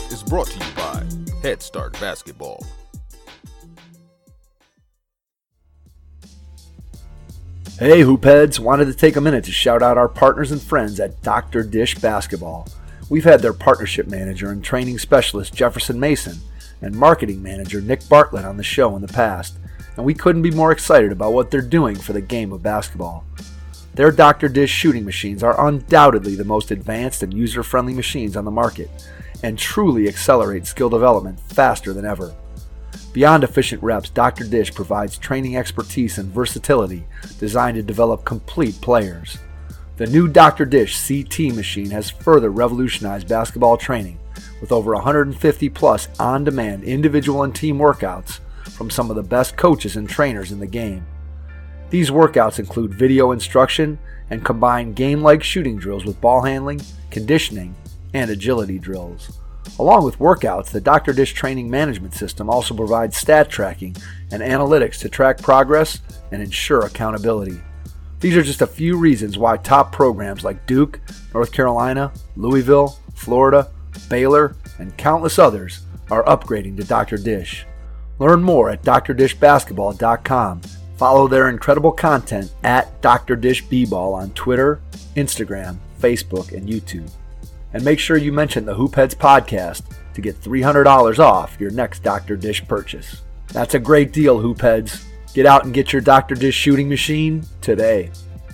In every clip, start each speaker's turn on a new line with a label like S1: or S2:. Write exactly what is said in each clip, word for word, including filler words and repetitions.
S1: is brought to you by Head Start Basketball.
S2: Hey Hoopheads, wanted to take a minute to shout out our partners and friends at Doctor Dish Basketball. We've had their partnership manager and training specialist Jefferson Mason and marketing manager Nick Bartlett on the show in the past, and we couldn't be more excited about what they're doing for the game of basketball. Their Doctor Dish shooting machines are undoubtedly the most advanced and user-friendly machines on the market, and truly accelerate skill development faster than ever. Beyond efficient reps, Doctor Dish provides training expertise and versatility designed to develop complete players. The new Doctor Dish C T machine has further revolutionized basketball training with over one hundred fifty plus on-demand individual and team workouts from some of the best coaches and trainers in the game. These workouts include video instruction and combine game-like shooting drills with ball handling, conditioning, and agility drills. Along with workouts, the Doctor Dish training management system also provides stat tracking and analytics to track progress and ensure accountability. These are just a few reasons why top programs like Duke, North Carolina, Louisville, Florida, Baylor, and countless others are upgrading to Doctor Dish. Learn more at dr dish basketball dot com. Follow their incredible content at Doctor Dish B-Ball on Twitter, Instagram, Facebook, and YouTube. And make sure you mention the Hoopheads podcast to get three hundred dollars off your next Doctor Dish purchase. That's a great deal, Hoopheads. Get out and get your Doctor Dish shooting machine today.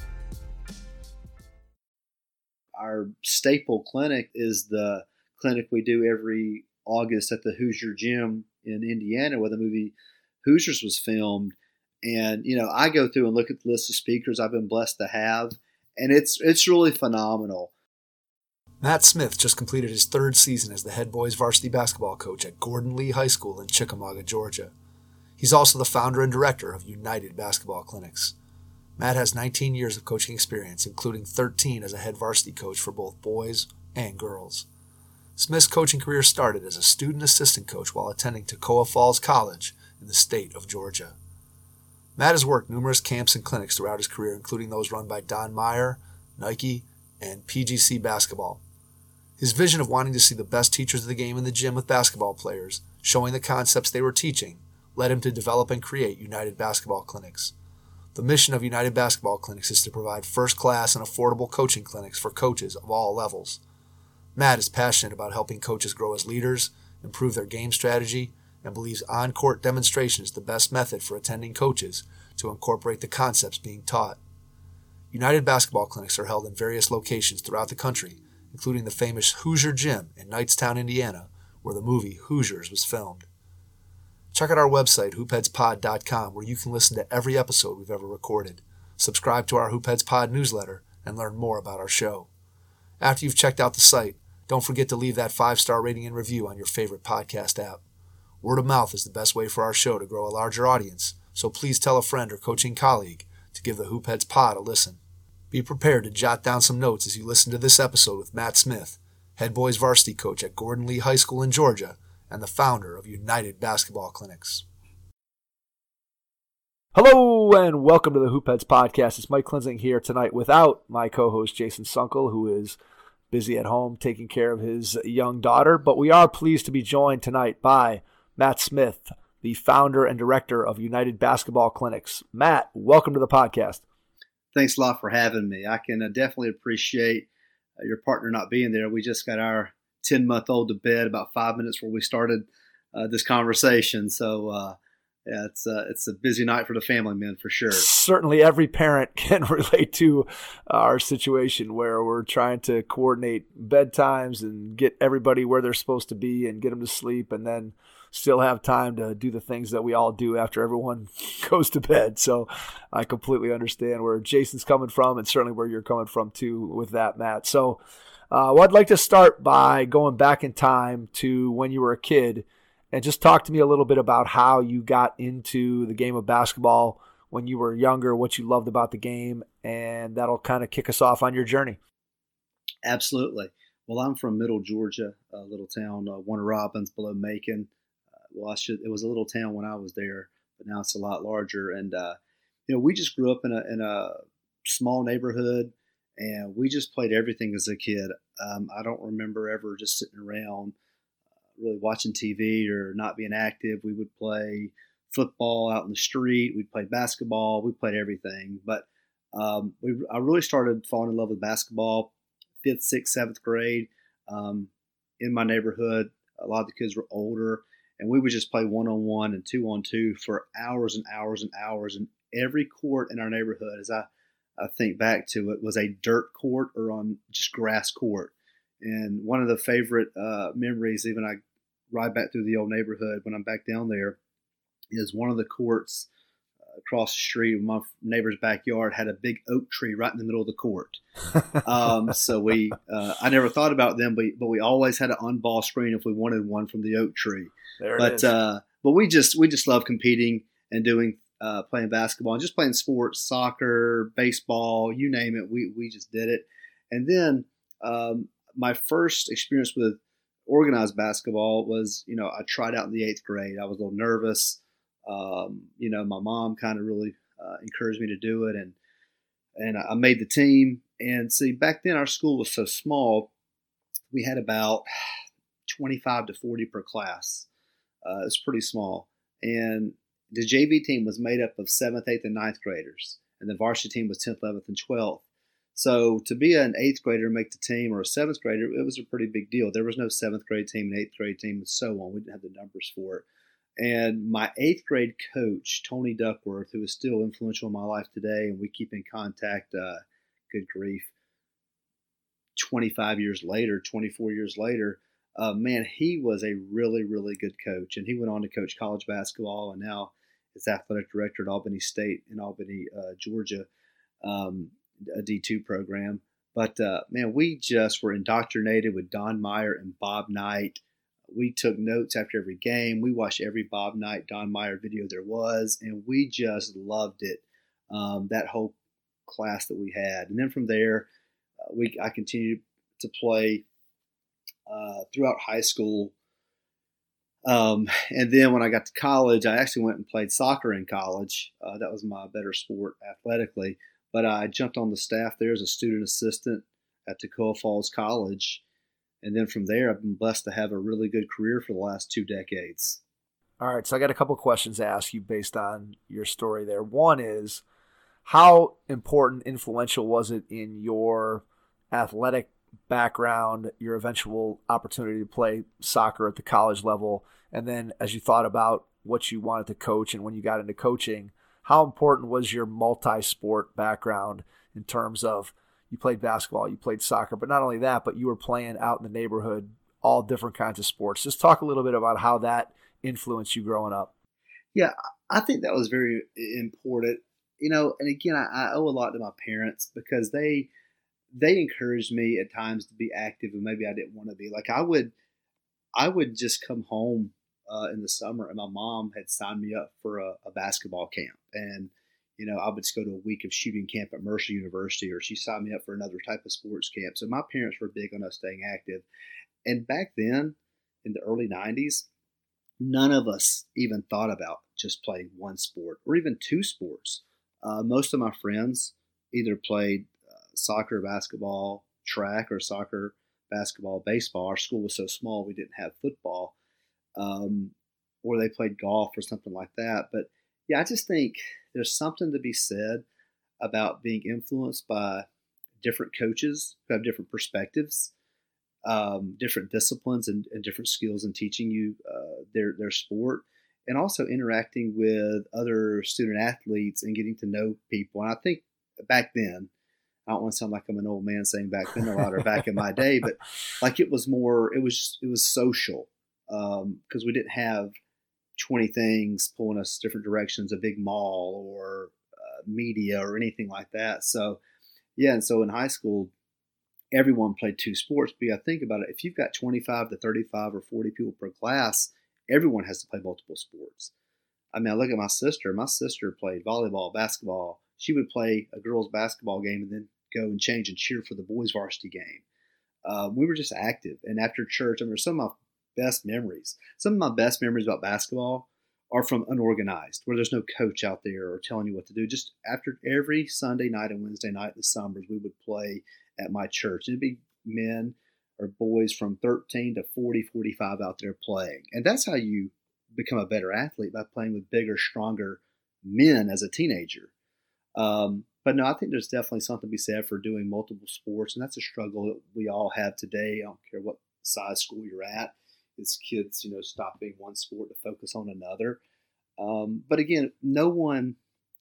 S3: Our staple clinic is the clinic we do every August at the Hoosier Gym in Indiana, where the movie Hoosiers was filmed. And, you know, I go through and look at the list of speakers I've been blessed to have, and it's it's really phenomenal.
S2: Matt Smith just completed his third season as the head boys varsity basketball coach at Gordon Lee High School in Chickamauga, Georgia. He's also the founder and director of United Basketball Clinics. Matt has nineteen years of coaching experience, including thirteen as a head varsity coach for both boys and girls. Smith's coaching career started as a student assistant coach while attending Toccoa Falls College in the state of Georgia. Matt has worked numerous camps and clinics throughout his career, including those run by Don Meyer, Nike, and P G C Basketball. His vision of wanting to see the best teachers of the game in the gym with basketball players, showing the concepts they were teaching, led him to develop and create United Basketball Clinics. The mission of United Basketball Clinics is to provide first-class and affordable coaching clinics for coaches of all levels. Matt is passionate about helping coaches grow as leaders, improve their game strategy, and believes on-court demonstration is the best method for attending coaches to incorporate the concepts being taught. United Basketball Clinics are held in various locations throughout the country, including the famous Hoosier Gym in Knightstown, Indiana, where the movie Hoosiers was filmed. Check out our website, hoopheads pod dot com, where you can listen to every episode we've ever recorded, subscribe to our Hoopheads Pod newsletter, and learn more about our show. After you've checked out the site, don't forget to leave that five-star rating and review on your favorite podcast app. Word of mouth is the best way for our show to grow a larger audience, so please tell a friend or coaching colleague to give the Hoopheads Pod a listen. Be prepared to jot down some notes as you listen to this episode with Matt Smith, head boys varsity coach at Gordon Lee High School in Georgia and the founder of United Basketball Clinics. Hello and welcome to the Hoopheads Podcast. It's Mike Klinzing here tonight without my co-host Jason Sunkel, who is busy at home taking care of his young daughter, but we are pleased to be joined tonight by Matt Smith, the founder and director of United Basketball Clinics. Matt, welcome to the podcast.
S3: Thanks a lot for having me. I can uh, definitely appreciate uh, your partner not being there. We just got our ten-month-old to bed about five minutes before we started uh, this conversation. So uh, yeah, it's, uh, it's a busy night for the family men for sure.
S2: Certainly every parent can relate to our situation where we're trying to coordinate bedtimes and get everybody where they're supposed to be and get them to sleep, and then still have time to do the things that we all do after everyone goes to bed. So I completely understand where Jason's coming from and certainly where you're coming from too with that, Matt. So uh, well, I'd like to start by going back in time to when you were a kid and just talk to me a little bit about how you got into the game of basketball when you were younger, what you loved about the game, and that'll kind of kick us off on your journey.
S3: Absolutely. Well, I'm from Middle Georgia, a little town, uh, Warner Robins, below Macon. Well, I should, it was a little town when I was there, but now it's a lot larger. And, uh, you know, we just grew up in a, in a small neighborhood, and we just played everything as a kid. Um, I don't remember ever just sitting around really watching T V or not being active. We would play football out in the street. We'd play basketball. We played everything. But um, we, I really started falling in love with basketball fifth, sixth, seventh grade. Um, in my neighborhood, a lot of the kids were older, and we would just play one-on-one and two-on-two for hours and hours and hours. And every court in our neighborhood, as I, I think back to it, was a dirt court or on just grass court. And one of the favorite uh, memories, even I ride back through the old neighborhood when I'm back down there, is one of the courts uh, across the street. My neighbor's backyard had a big oak tree right in the middle of the court. um, so we, uh, I never thought about them, but but we always had an on-ball screen if we wanted one from the oak tree.
S2: There it
S3: but
S2: is.
S3: Uh, but we just we just love competing and doing uh, playing basketball and just playing sports, soccer, baseball, you name it. We we just did it. And then um, my first experience with organized basketball was, you know, I tried out in the eighth grade. I was a little nervous. Um, you know, my mom kind of really uh, encouraged me to do it, and and I made the team. And see, back then our school was so small, we had about twenty-five to forty per class. Uh, it was pretty small. And the J V team was made up of seventh, eighth, and ninth graders, and the varsity team was tenth, eleventh, and twelfth. So to be an eighth grader and make the team, or a seventh grader, it was a pretty big deal. There was no seventh grade team, an eighth grade team, and so on. We didn't have the numbers for it. And my eighth grade coach, Tony Duckworth, who is still influential in my life today, and we keep in contact, uh, good grief, twenty-five years later, twenty-four years later, uh, man, he was a really, really good coach. And he went on to coach college basketball, and now is athletic director at Albany State in Albany, uh, Georgia, um, a D two program. But, uh, man, we just were indoctrinated with Don Meyer and Bob Knight. We took notes after every game. We watched every Bob Knight, Don Meyer video there was, and we just loved it, um, that whole class that we had. And then from there, uh, we I continued to play uh, throughout high school. Um, and then when I got to college, I actually went and played soccer in college. Uh, that was my better sport athletically. But I jumped on the staff there as a student assistant at Toccoa Falls College. And then from there, I've been blessed to have a really good career for the last two decades.
S2: All right, so I got a couple questions to ask you based on your story there. One is, how important, influential was it in your athletic background, your eventual opportunity to play soccer at the college level, and then as you thought about what you wanted to coach and when you got into coaching, how important was your multi-sport background in terms of you played basketball, you played soccer, but not only that, but you were playing out in the neighborhood, all different kinds of sports. Just talk a little bit about how that influenced you growing up.
S3: Yeah, I think that was very important. You know, and again, I, I owe a lot to my parents because they they encouraged me at times to be active, and maybe I didn't want to be. Like I would, I would just come home uh, in the summer, and my mom had signed me up for a, a basketball camp, and you know, I would just go to a week of shooting camp at Mercer University, or she signed me up for another type of sports camp. So my parents were big on us staying active. And back then, in the early nineties, none of us even thought about just playing one sport or even two sports. Uh, most of my friends either played uh, soccer, basketball, track, or soccer, basketball, baseball. Our school was so small we didn't have football. Um, or they played golf or something like that. But yeah, I just think there's something to be said about being influenced by different coaches who have different perspectives, um, different disciplines, and, and different skills in teaching you uh, their their sport, and also interacting with other student athletes and getting to know people. And I think back then, I don't want to sound like I'm an old man saying back then a lot or back in my day, but like it was more, it was it was social because um, we didn't have twenty things pulling us different directions, a big mall or uh, media or anything like that. So, yeah, and so in high school, everyone played two sports. But yeah, think about it. If you've got twenty-five to thirty-five or forty people per class, everyone has to play multiple sports. I mean, I look at my sister. My sister played volleyball, basketball. She would play a girls' basketball game and then go and change and cheer for the boys' varsity game. Uh, we were just active. And after church, I remember some of my best memories. Some of my best memories about basketball are from unorganized, where there's no coach out there or telling you what to do. Just after every Sunday night and Wednesday night in the summers, we would play at my church. It'd be men are boys from thirteen to forty, forty-five out there playing. And that's how you become a better athlete, by playing with bigger, stronger men as a teenager. Um, but no, I think there's definitely something to be said for doing multiple sports, and that's a struggle that we all have today. I don't care what size school you're at. It's kids, you know, stopping one sport to focus on another. Um, but again, no one,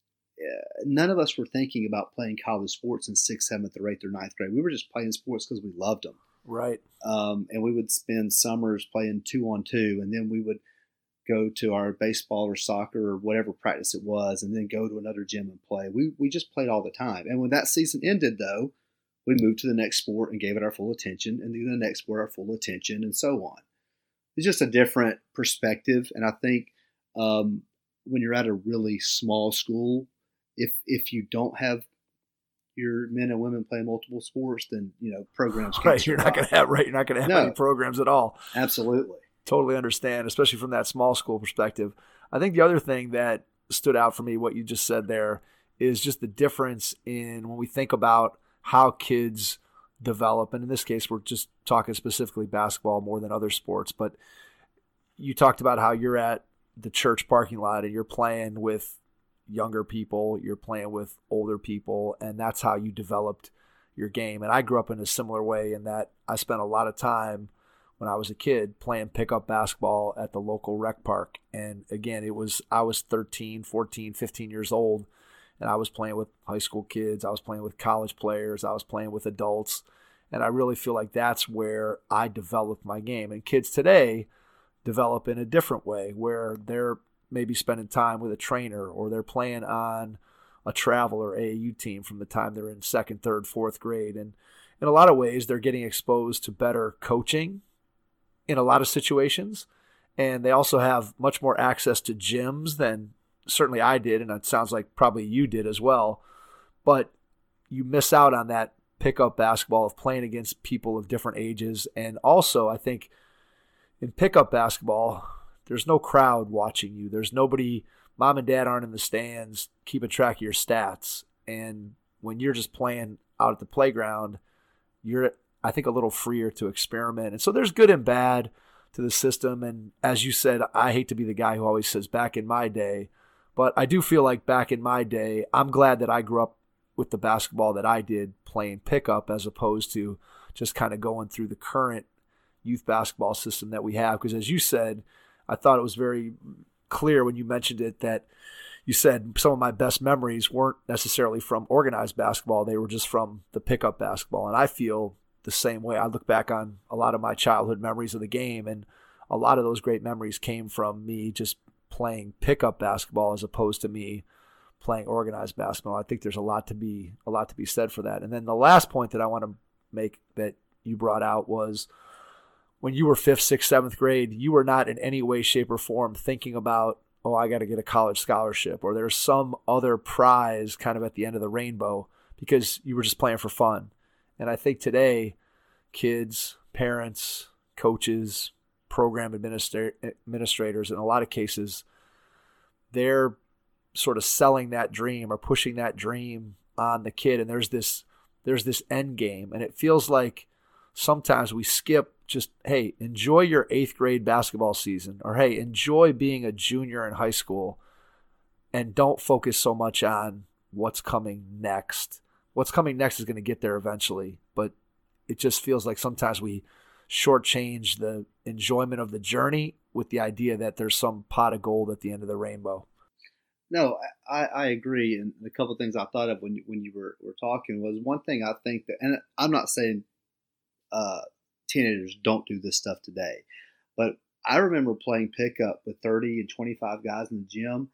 S3: uh, none of us were thinking about playing college sports in sixth, seventh, or eighth, or ninth grade. We were just playing sports because we loved them.
S2: Right.
S3: Um, and we would spend summers playing two on two, and then we would go to our baseball or soccer or whatever practice it was, and then go to another gym and play. We we just played all the time. And when that season ended, though, we moved to the next sport and gave it our full attention, and then the next sport our full attention, and so on. It's just a different perspective. And I think um, when you're at a really small school, if if you don't have your men and women playing multiple sports, then you know programs can't
S2: right. You're not going to have right. You're not going to have
S3: no.
S2: any programs at all.
S3: Absolutely.
S2: Totally understand, especially from that small school perspective. I think the other thing that stood out for me, what you just said there, is just the difference in when we think about how kids develop. And in this case, we're just talking specifically basketball more than other sports. But you talked about how you're at the church parking lot and you're playing with younger people, you're playing with older people, and that's how you developed your game. And I grew up in a similar way in that I spent a lot of time when I was a kid playing pickup basketball at the local rec park. And again, it was, I was thirteen, fourteen, fifteen years old, and I was playing with high school kids. I was playing with college players. I was playing with adults. And I really feel like that's where I developed my game. And kids today develop in a different way, where they're maybe spending time with a trainer, or they're playing on a travel or A A U team from the time they're in second, third, fourth grade. And in a lot of ways, they're getting exposed to better coaching in a lot of situations. And they also have much more access to gyms than certainly I did. And it sounds like probably you did as well. But you miss out on that pickup basketball of playing against people of different ages. And also, I think in pickup basketball, there's no crowd watching you. There's nobody, mom and dad aren't in the stands keeping track of your stats. And when you're just playing out at the playground, you're, I think, a little freer to experiment. And so there's good and bad to the system. And as you said, I hate to be the guy who always says back in my day, but I do feel like back in my day, I'm glad that I grew up with the basketball that I did playing pickup, as opposed to just kind of going through the current youth basketball system that we have. Because as you said, I thought it was very clear when you mentioned it that you said some of my best memories weren't necessarily from organized basketball. They were just from the pickup basketball. And I feel the same way. I look back on a lot of my childhood memories of the game, and a lot of those great memories came from me just playing pickup basketball as opposed to me playing organized basketball. I think there's a lot to be a lot to be said for that. And then the last point that I want to make that you brought out was when you were fifth, sixth, seventh grade, you were not in any way, shape, or form thinking about, oh, I got to get a college scholarship, or there's some other prize kind of at the end of the rainbow, because you were just playing for fun. And I think today, kids, parents, coaches, program administra- administrators, in a lot of cases, they're sort of selling that dream or pushing that dream on the kid. And there's this, there's this end game. And it feels like sometimes we skip just, hey, enjoy your eighth grade basketball season, or hey, enjoy being a junior in high school, and don't focus so much on what's coming next. What's coming next is going to get there eventually, but it just feels like sometimes we shortchange the enjoyment of the journey with the idea that there's some pot of gold at the end of the rainbow.
S3: No, I, I agree. And a couple of things I thought of when you, when you were, were talking was one thing I think that, and I'm not saying uh, teenagers don't do this stuff today, but I remember playing pickup with thirty and twenty-five guys in the gym.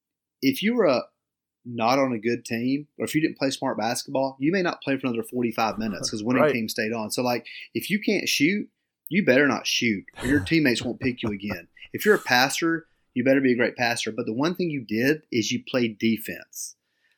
S3: If you were a not on a good team, or if you didn't play smart basketball, you may not play for another forty-five minutes because winning
S2: Right.
S3: team stayed on. So, like, if you can't shoot, you better not shoot, or your teammates won't pick you again. If you're a passer, you better be a great passer. But the one thing you did is you played defense.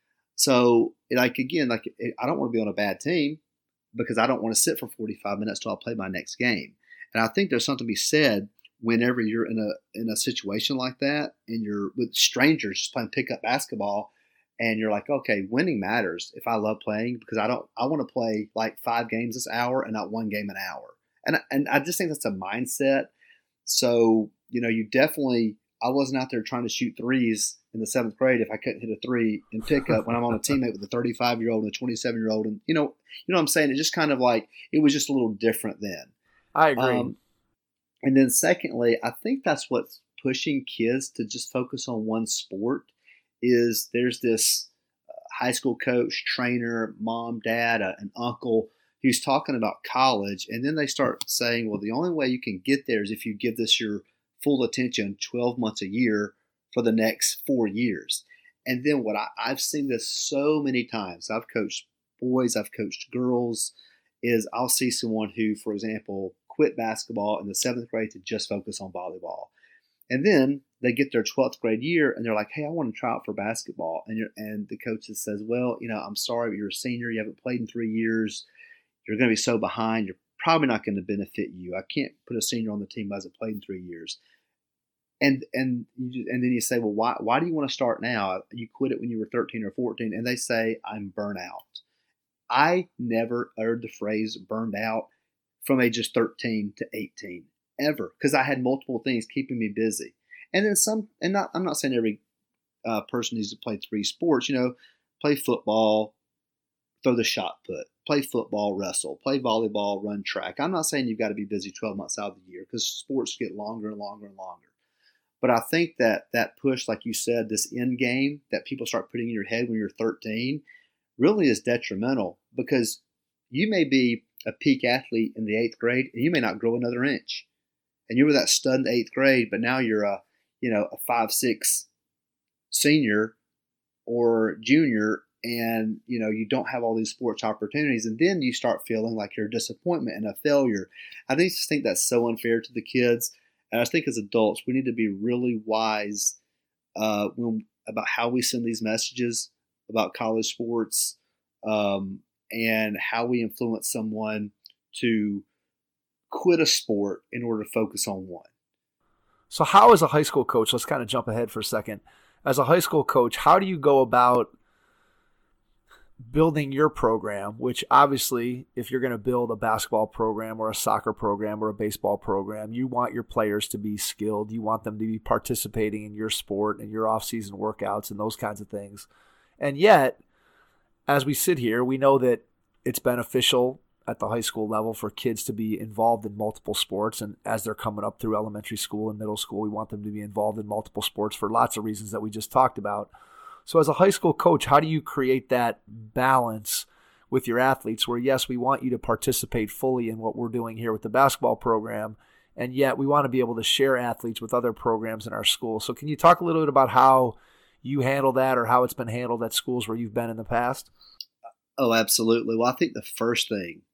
S3: So, like, again, like, I don't want to be on a bad team because I don't want to sit for forty-five minutes till I play my next game. And I think there's something to be said whenever you're in a in a situation like that and you're with strangers just playing pickup basketball, and you're like, okay, winning matters if I love playing, because I don't I want to play like five games this hour and not one game an hour. And, and I just think that's a mindset. So, you know, you definitely, I wasn't out there trying to shoot threes in the seventh grade if I couldn't hit a three in pickup when I'm on a teammate with a thirty-five-year-old and a twenty-seven-year-old. And, you know, you know what I'm saying? It just kind of like, it was just a little different then.
S2: I agree.
S3: Um, and then secondly, I think that's what's pushing kids to just focus on one sport is there's this uh, high school coach, trainer, mom, dad, uh, an uncle who's talking about college. And then they start saying, well, the only way you can get there is if you give this your full attention twelve months a year for the next four years. And then what I, I've seen this so many times. I've coached boys, I've coached girls, is I'll see someone who, for example, quit basketball in the seventh grade to just focus on volleyball. And then they get their twelfth grade year and they're like, hey, I want to try out for basketball. And you're, and the coach says, well, you know, I'm sorry, but you're a senior. You haven't played in three years. You're going to be so behind. You're probably not going to benefit you. I can't put a senior on the team who hasn't played in three years. And and you, and then you say, well, why why do you want to start now? You quit it when you were thirteen or fourteen. And they say, I'm burnt out. I never heard the phrase burned out from ages thirteen to eighteen, ever, because I had multiple things keeping me busy. And then some, and not, I'm not saying every uh, person needs to play three sports, you know, play football, throw the shot put, play football, wrestle, play volleyball, run track. I'm not saying you've got to be busy twelve months out of the year because sports get longer and longer and longer. But I think that that push, like you said, this end game that people start putting in your head when you're thirteen really is detrimental because you may be a peak athlete in the eighth grade and you may not grow another inch. And you were that stud in the eighth grade, but now you're a, you know, a five, six senior or junior and, you know, you don't have all these sports opportunities. And then you start feeling like you're a disappointment and a failure. I just think that's so unfair to the kids. And I think as adults, we need to be really wise uh, when about how we send these messages about college sports um, and how we influence someone to quit a sport in order to focus on one.
S2: So how, as a high school coach, let's kind of jump ahead for a second. As a high school coach, how do you go about building your program, which obviously if you're going to build a basketball program or a soccer program or a baseball program, you want your players to be skilled. You want them to be participating in your sport and your off-season workouts and those kinds of things. And yet, as we sit here, we know that it's beneficial at the high school level for kids to be involved in multiple sports. And as they're coming up through elementary school and middle school, we want them to be involved in multiple sports for lots of reasons that we just talked about. So as a high school coach, how do you create that balance with your athletes where, yes, we want you to participate fully in what we're doing here with the basketball program, and yet we want to be able to share athletes with other programs in our school. So can you talk a little bit about how you handle that or how it's been handled at schools where you've been in the past?
S3: Oh, absolutely. Well, I think the first thing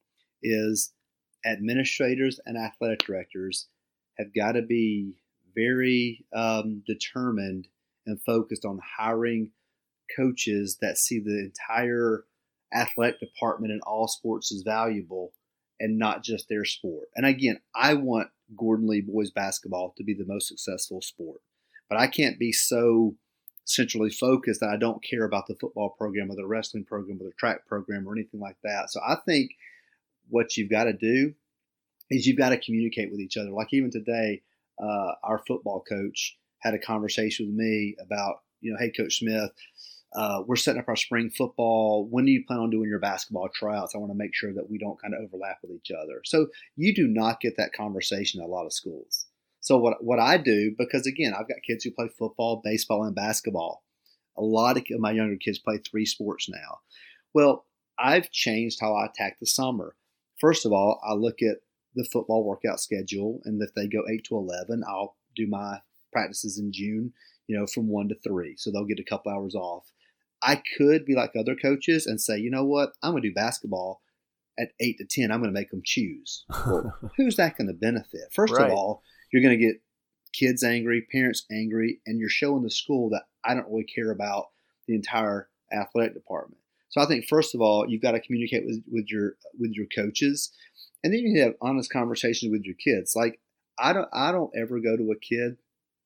S3: is administrators and athletic directors have got to be very um, determined and focused on hiring coaches that see the entire athletic department in all sports as valuable and not just their sport. And again, I want Gordon Lee boys basketball to be the most successful sport, but I can't be so centrally focused that I don't care about the football program or the wrestling program or the track program or anything like that. So I think what you've got to do is you've got to communicate with each other. Like even today, uh, our football coach had a conversation with me about, you know, hey, Coach Smith, uh, we're setting up our spring football. When do you plan on doing your basketball tryouts? I want to make sure that we don't kind of overlap with each other. So you do not get that conversation at a lot of schools. So what what I do, because again, I've got kids who play football, baseball, and basketball. A lot of my younger kids play three sports now. Well, I've changed how I attack the summer. First of all, I look at the football workout schedule, and if they go eight to eleven, I'll do my practices in June, you know, from one to three. So they'll get a couple hours off. I could be like other coaches and say, you know what, I'm going to do basketball at eight to ten. I'm going to make them choose. Well, who's that going to benefit? First
S2: Right.
S3: of all, you're going to get kids angry, parents angry, and you're showing the school that I don't really care about the entire athletic department. So I think first of all, you've got to communicate with, with your with your coaches, and then you need to have honest conversations with your kids. Like I don't I don't ever go to a kid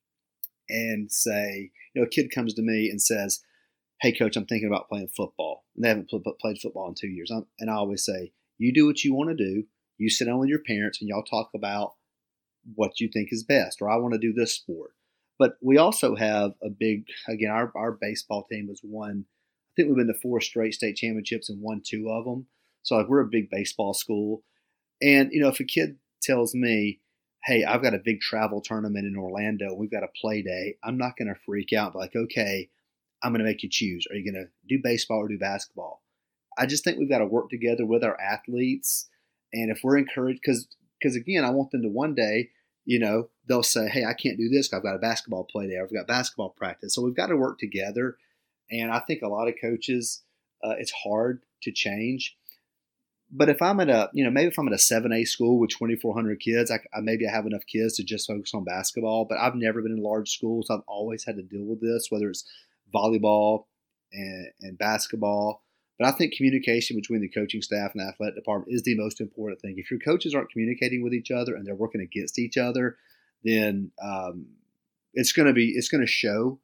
S3: and say, you know, a kid comes to me and says, hey, coach, I'm thinking about playing football. And they haven't pl- played football in two years. I'm, and I always say, you do what you want to do. You sit down with your parents and y'all talk about what you think is best, or I want to do this sport. But we also have a big, again, our, our baseball team was won, I think we've been to four straight state championships and won two of them. So like we're a big baseball school. And, you know, if a kid tells me, hey, I've got a big travel tournament in Orlando, we've got a play day, I'm not going to freak out and be like, okay, I'm going to make you choose. Are you going to do baseball or do basketball? I just think we've got to work together with our athletes. And if we're encouraged, because, because again, I want them to one day, you know, they'll say, hey, I can't do this because I've got a basketball play day, or I've got basketball practice. So we've got to work together. And I think a lot of coaches, uh, it's hard to change. But if I'm at a, you know, maybe if I'm at a seven A school with twenty-four hundred kids, I, I maybe I have enough kids to just focus on basketball. But I've never been in large schools. I've always had to deal with this, whether it's volleyball and, and basketball. But I think communication between the coaching staff and the athletic department is the most important thing. If your coaches aren't communicating with each other and they're working against each other, then um, it's going to be it's going to show,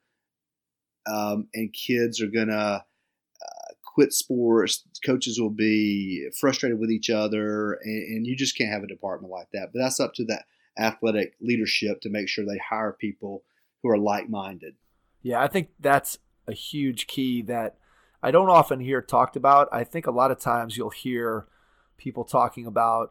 S3: um, and kids are going to uh, quit sports. Coaches will be frustrated with each other, and, and you just can't have a department like that. But that's up to that athletic leadership to make sure they hire people who are like-minded.
S4: Yeah, I think that's a huge key that I don't often hear talked about. I think a lot of times you'll hear people talking about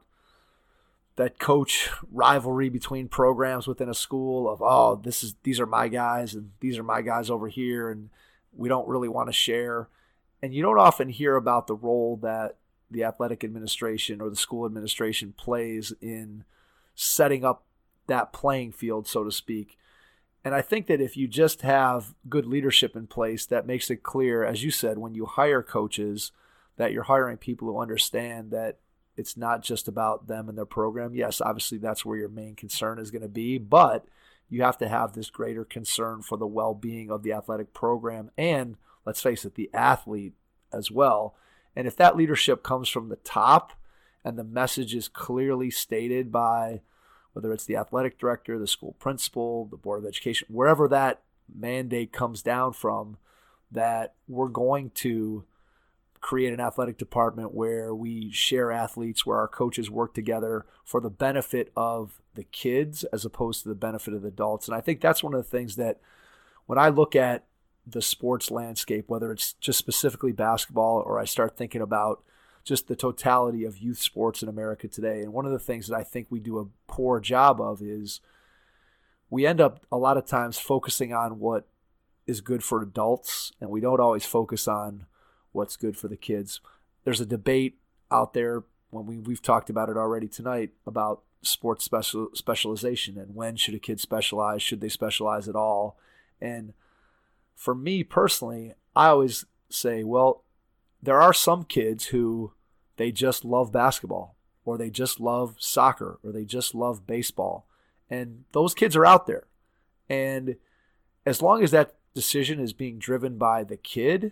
S4: that coach rivalry between programs within a school of, oh, this is these are my guys and these are my guys over here, and we don't really want to share. And you don't often hear about the role that the athletic administration or the school administration plays in setting up that playing field, so to speak. And I think that if you just have good leadership in place, that makes it clear, as you said, when you hire coaches, that you're hiring people who understand that it's not just about them and their program. Yes, obviously that's where your main concern is going to be, but you have to have this greater concern for the well-being of the athletic program and, let's face it, the athlete as well. And if that leadership comes from the top and the message is clearly stated by whether it's the athletic director, the school principal, the board of education, wherever that mandate comes down from, that we're going to create an athletic department where we share athletes, where our coaches work together for the benefit of the kids as opposed to the benefit of the adults. And I think that's one of the things that when I look at the sports landscape, whether it's just specifically basketball or I start thinking about just the totality of youth sports in America today. And one of the things that I think we do a poor job of is we end up a lot of times focusing on what is good for adults, and we don't always focus on what's good for the kids. There's a debate out there, when we, we've talked about it already tonight, about sports special, specialization and when should a kid specialize, should they specialize at all? And for me personally, I always say, well, there are some kids who they just love basketball, or they just love soccer, or they just love baseball. And those kids are out there. And as long as that decision is being driven by the kid,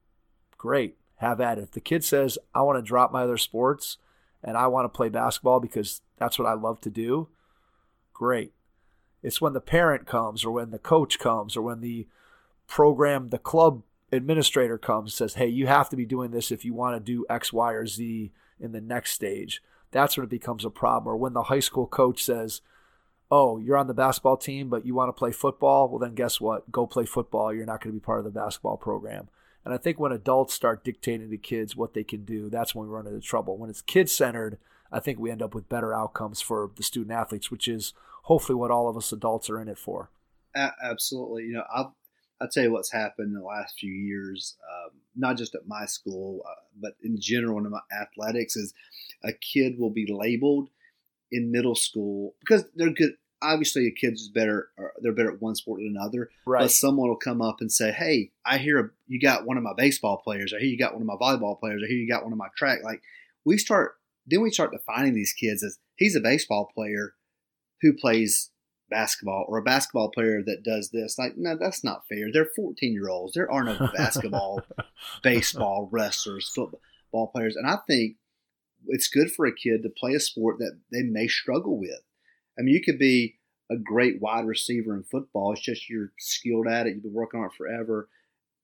S4: great, have at it. If the kid says, I want to drop my other sports and I want to play basketball because that's what I love to do, great. It's when the parent comes, or when the coach comes, or when the program, the club administrator comes and says, hey, you have to be doing this if you want to do X, Y, or Z in the next stage. That's when it becomes a problem. Or when the high school coach says, oh, you're on the basketball team, but you want to play football? Well, then guess what? Go play football. You're not going to be part of the basketball program. And I think when adults start dictating to kids what they can do, that's when we run into trouble. When it's kid-centered, I think we end up with better outcomes for the student athletes, which is hopefully what all of us adults are in it for.
S3: A- absolutely. You know, I'll, I'll tell you what's happened in the last few years, um, not just at my school, uh, but in general in my athletics, is a kid will be labeled in middle school because they're good. Obviously, a kid's better, or they're better at one sport than another.
S4: Right.
S3: But someone will come up and say, hey, I hear you got one of my baseball players. I hear you got one of my volleyball players. I hear you got one of my track. Like we start, then we start defining these kids as he's a baseball player who plays basketball, or a basketball player that does this. Like, no, that's not fair. They're fourteen year olds. There are no basketball, baseball, wrestlers, football players. And I think it's good for a kid to play a sport that they may struggle with. I mean, you could be a great wide receiver in football. It's just you're skilled at it. You've been working on it forever.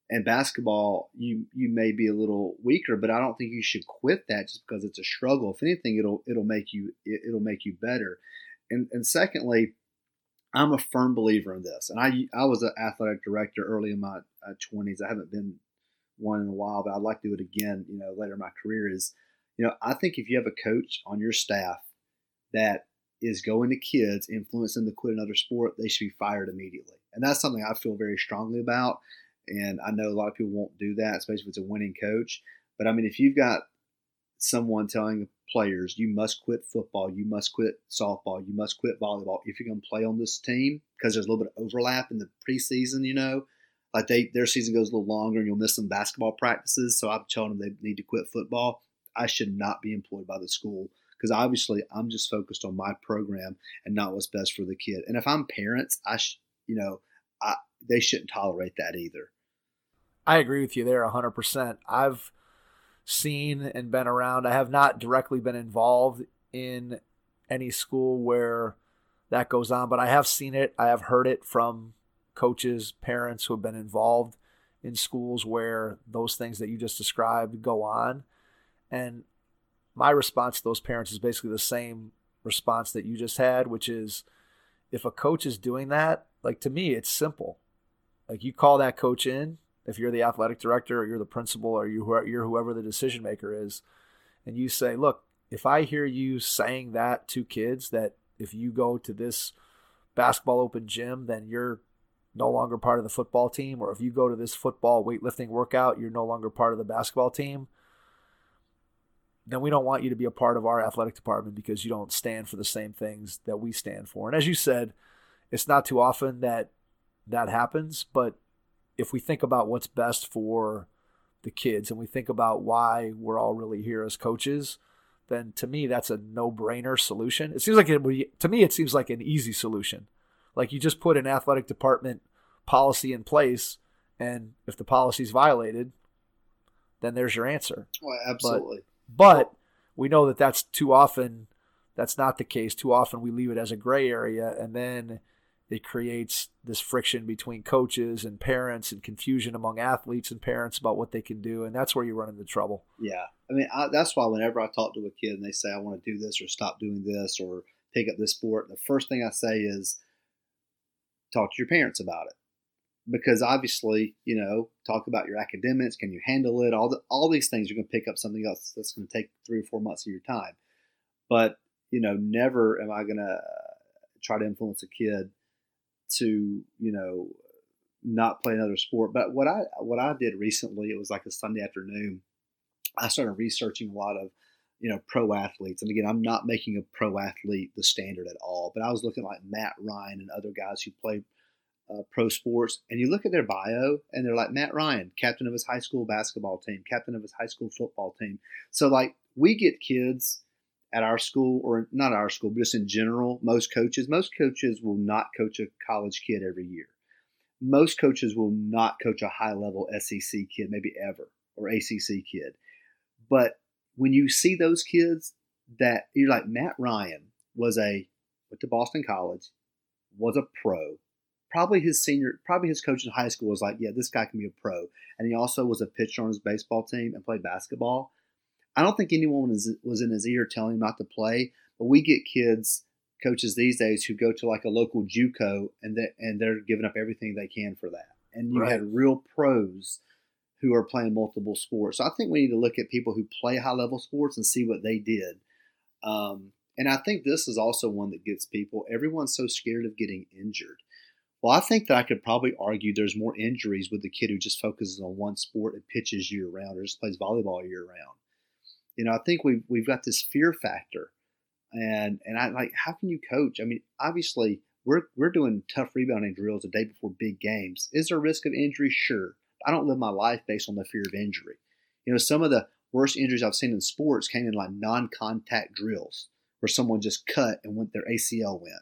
S3: And basketball, you you may be a little weaker, but I don't think you should quit that just because it's a struggle. If anything, it'll it'll make you it'll make you better. And and secondly, I'm a firm believer in this. And I I was an athletic director early in my uh, twenties. I haven't been one in a while, but I'd like to do it again. You know, later in my career is, you know, I think if you have a coach on your staff that is going to kids, influencing them to quit another sport, they should be fired immediately. And that's something I feel very strongly about. And I know a lot of people won't do that, especially if it's a winning coach. But I mean, if you've got someone telling players, you must quit football, you must quit softball, you must quit volleyball if you're going to play on this team, because there's a little bit of overlap in the preseason, you know, like they their season goes a little longer and you'll miss some basketball practices. So I'm telling them they need to quit football. I should not be employed by the school, because obviously I'm just focused on my program and not what's best for the kid. And if I'm parents, I sh- you know, I, they shouldn't tolerate that either.
S4: I agree with you there one hundred percent. I've seen and been around. I have not directly been involved in any school where that goes on, but I have seen it. I have heard it from coaches, parents who have been involved in schools where those things that you just described go on. And my response to those parents is basically the same response that you just had, which is, if a coach is doing that, like, to me, it's simple. Like, you call that coach in, if you're the athletic director or you're the principal or you, you're whoever the decision maker is, and you say, look, if I hear you saying that to kids, that if you go to this basketball open gym, then you're no longer part of the football team, or if you go to this football weightlifting workout, you're no longer part of the basketball team, then we don't want you to be a part of our athletic department because you don't stand for the same things that we stand for. And as you said, it's not too often that that happens, but if we think about what's best for the kids and we think about why we're all really here as coaches, then to me, that's a no-brainer solution. It seems like it would, to me, it seems like an easy solution. Like, you just put an athletic department policy in place, and if the policy is violated, then there's your answer.
S3: Well, absolutely.
S4: But, but we know that that's too often, that's not the case. Too often we leave it as a gray area, and then it creates this friction between coaches and parents and confusion among athletes and parents about what they can do. And that's where you run into trouble.
S3: Yeah. I mean, I, that's why whenever I talk to a kid and they say, I want to do this or stop doing this or pick up this sport, the first thing I say is talk to your parents about it. Because obviously, you know, talk about your academics. Can you handle it? All the, all these things, you're going to pick up something else that's going to take three or four months of your time. But, you know, never am I going to try to influence a kid to, you know, not play another sport. But what I what I did recently, it was like a Sunday afternoon, I started researching a lot of, you know, pro athletes. And again, I'm not making a pro athlete the standard at all, but I was looking at like Matt Ryan and other guys who played uh, pro sports. And you look at their bio and they're like, Matt Ryan, captain of his high school basketball team, captain of his high school football team. So like, we get kids at our school, or not our school, but just in general, most coaches, most coaches will not coach a college kid every year. Most coaches will not coach a high-level S E C kid, maybe ever, or A C C kid. But when you see those kids that you're like, Matt Ryan was a, went to Boston College, was a pro. Probably his senior, probably his coach in high school was like, yeah, this guy can be a pro. And he also was a pitcher on his baseball team and played basketball. I don't think anyone was, was in his ear telling him not to play, but we get kids, coaches these days, who go to like a local JUCO and they, and they're giving up everything they can for that. And you
S4: Right.
S3: had real pros who are playing multiple sports. So I think we need to look at people who play high-level sports and see what they did. Um, and I think this is also one that gets people. Everyone's so scared of getting injured. Well, I think that I could probably argue there's more injuries with the kid who just focuses on one sport and pitches year-round or just plays volleyball year-round. You know, I think we've, we've got this fear factor. And and I like, how can you coach? I mean, obviously, we're we're doing tough rebounding drills the day before big games. Is there a risk of injury? Sure. I don't live my life based on the fear of injury. You know, some of the worst injuries I've seen in sports came in like non-contact drills where someone just cut and went their A C L went.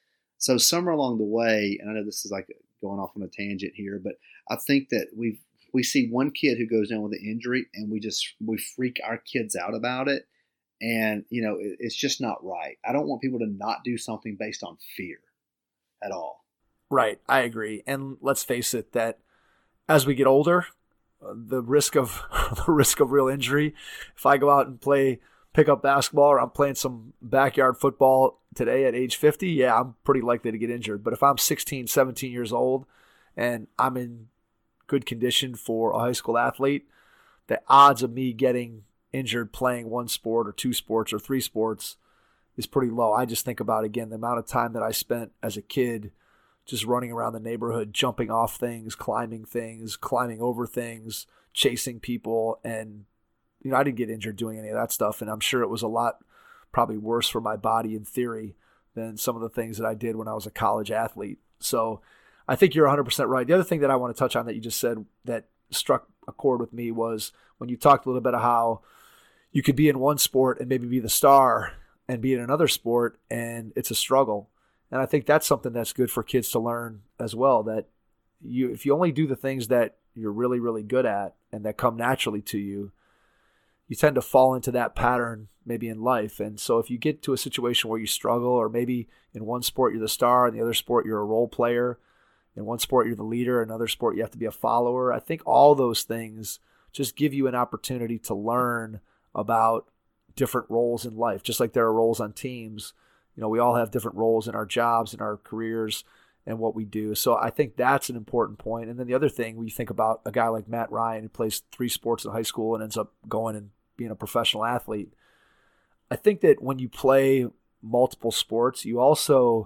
S3: So somewhere along the way, and I know this is like going off on a tangent here, but I think that we we see one kid who goes down with an injury and we just we freak our kids out about it. And, you know, it, it's just not right. I don't want people to not do something based on fear at all.
S4: Right. I agree. And let's face it, that as we get older, the risk of the risk of real injury. If I go out and play pickup basketball, or I'm playing some backyard football today at age fifty, yeah, I'm pretty likely to get injured. But if I'm sixteen, seventeen years old and I'm in good condition for a high school athlete, the odds of me getting injured playing one sport or two sports or three sports is pretty low. I just think about, again, the amount of time that I spent as a kid just running around the neighborhood, jumping off things, climbing things, climbing over things, chasing people. And, you know, I didn't get injured doing any of that stuff. And I'm sure it was a lot probably worse for my body in theory than some of the things that I did when I was a college athlete. So I think you're one hundred percent right. The other thing that I want to touch on that you just said that struck a chord with me was when you talked a little bit of how you could be in one sport and maybe be the star and be in another sport, and it's a struggle. And I think that's something that's good for kids to learn as well, that you, if you only do the things that you're really, really good at and that come naturally to you, you tend to fall into that pattern maybe in life. And so if you get to a situation where you struggle, or maybe in one sport you're the star, in the other sport you're a role player, in one sport you're the leader, in another sport you have to be a follower, I think all those things just give you an opportunity to learn about different roles in life. Just like there are roles on teams, you know, we all have different roles in our jobs, in our careers, and what we do. So I think that's an important point. And then the other thing, we think about a guy like Matt Ryan, who plays three sports in high school and ends up going and being a professional athlete. I think that when you play multiple sports, you also,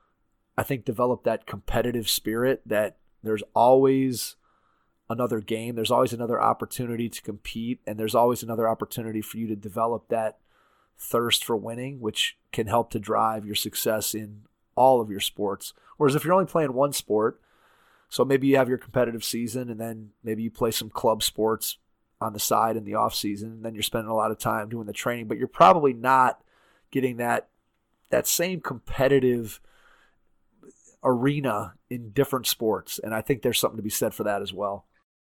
S4: I think, develop that competitive spirit, that there's always another game, there's always another opportunity to compete, and there's always another opportunity for you to develop that thirst for winning, which can help to drive your success in all of your sports. Whereas if you're only playing one sport, so maybe you have your competitive season and then maybe you play some club sports on the side in the off season, and then you're spending a lot of time doing the training, but you're probably not getting that that same competitive arena in different sports. And I think there's something to be said for that as well.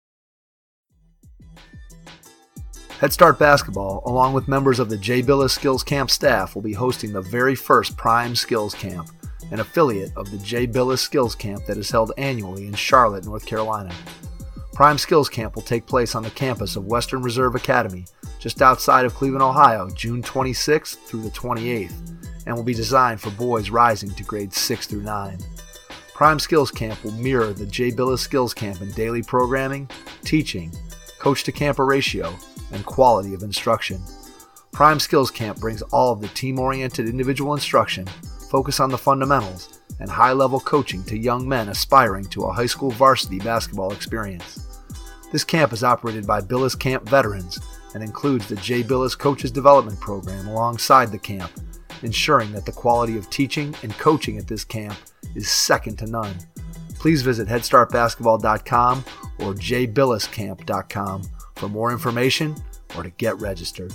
S4: Head Start Basketball, along with members of the Jay Billis Skills Camp staff, will be hosting the very first Prime Skills Camp, an affiliate of the Jay Billis Skills Camp that is held annually in Charlotte, North Carolina. Prime Skills Camp will take place on the campus of Western Reserve Academy, just outside of Cleveland, Ohio, June twenty-sixth through the twenty-eighth, and will be designed for boys rising to grades six through nine. Prime Skills Camp will mirror the Jay Billis Skills Camp in daily programming, teaching, coach-to-camper ratio, and quality of instruction. Prime Skills Camp brings all of the team-oriented individual instruction, focus on the fundamentals, and high-level coaching to young men aspiring to a high school varsity basketball experience. This camp is operated by Billis Camp veterans and includes the Jay Billis Coaches Development Program alongside the camp, ensuring that the quality of teaching and coaching at this camp is second to none. Please visit head start basketball dot com or jay billis camp dot com for more information or to get registered.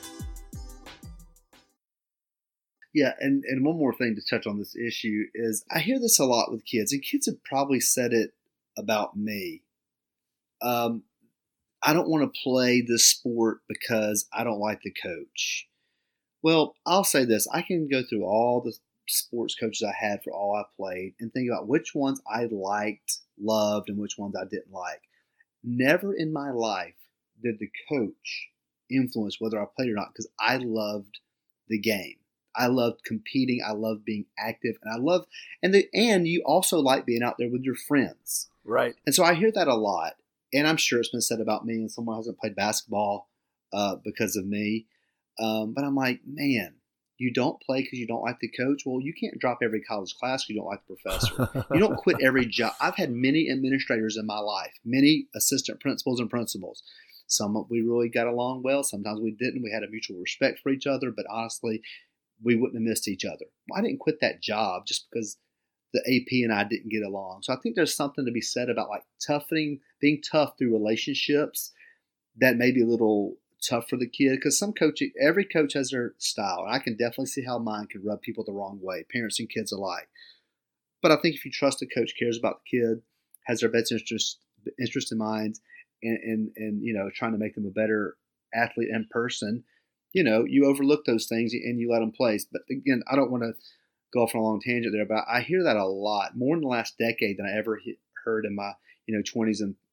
S3: Yeah, and, and one more thing to touch on this issue is I hear this a lot with kids, and kids have probably said it about me. Um, I don't want to play this sport because I don't like the coach. Well, I'll say this. I can go through all the sports coaches I had for all I played and think about which ones I liked, loved, and which ones I didn't like. Never in my life did the coach influence whether I played or not, because I loved the game. I loved competing. I loved being active, and I love and the and you also like being out there with your friends,
S4: right?
S3: And so I hear that a lot, and I'm sure it's been said about me, and someone hasn't played basketball uh, because of me. Um, but I'm like, man, you don't play because you don't like the coach. Well, you can't drop every college class because you don't like the professor. You don't quit every job. I've had many administrators in my life, many assistant principals and principals. Some we really got along well. Sometimes we didn't. We had a mutual respect for each other. But honestly, we wouldn't have missed each other. I didn't quit that job just because the A P and I didn't get along. So I think there's something to be said about like toughening, being tough through relationships that may be a little tough for the kid, because some coach, every coach has their style, and I can definitely see how mine can rub people the wrong way, parents and kids alike. But I think if you trust a coach cares about the kid, has their best interest interest in mind, and and, and you know trying to make them a better athlete and person, you know you overlook those things and you let them play. But again, I don't want to go off on a long tangent there, but I hear that a lot, more in the last decade than I ever heard in my you know twenties and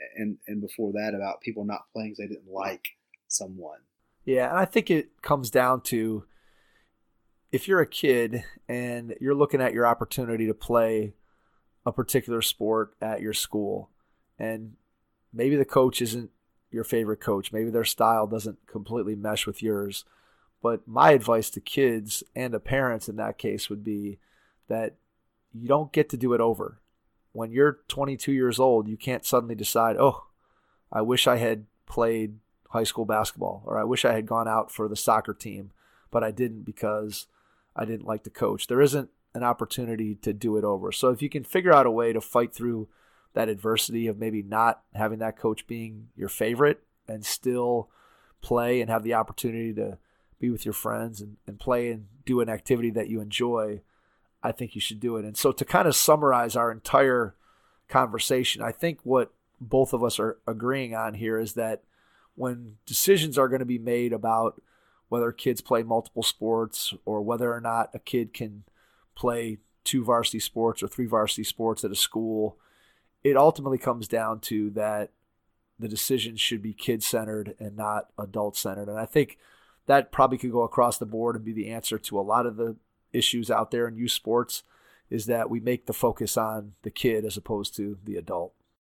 S3: and and before that about people not playing because they didn't like someone.
S4: Yeah, and I think it comes down to if you're a kid and you're looking at your opportunity to play a particular sport at your school, and maybe the coach isn't your favorite coach, maybe their style doesn't completely mesh with yours. But my advice to kids and to parents in that case would be that you don't get to do it over. When you're twenty-two years old, you can't suddenly decide, oh, I wish I had played high school basketball, or I wish I had gone out for the soccer team, but I didn't because I didn't like the coach. There isn't an opportunity to do it over. So if you can figure out a way to fight through that adversity of maybe not having that coach being your favorite and still play and have the opportunity to be with your friends and, and play and do an activity that you enjoy, I think you should do it. And so to kind of summarize our entire conversation, I think what both of us are agreeing on here is that when decisions are going to be made about whether kids play multiple sports or whether or not a kid can play two varsity sports or three varsity sports at a school, it ultimately comes down to that the decision should be kid-centered and not adult-centered. And I think that probably could go across the board and be the answer to a lot of the issues out there in youth sports, is that we make the focus on the kid as opposed to the adult.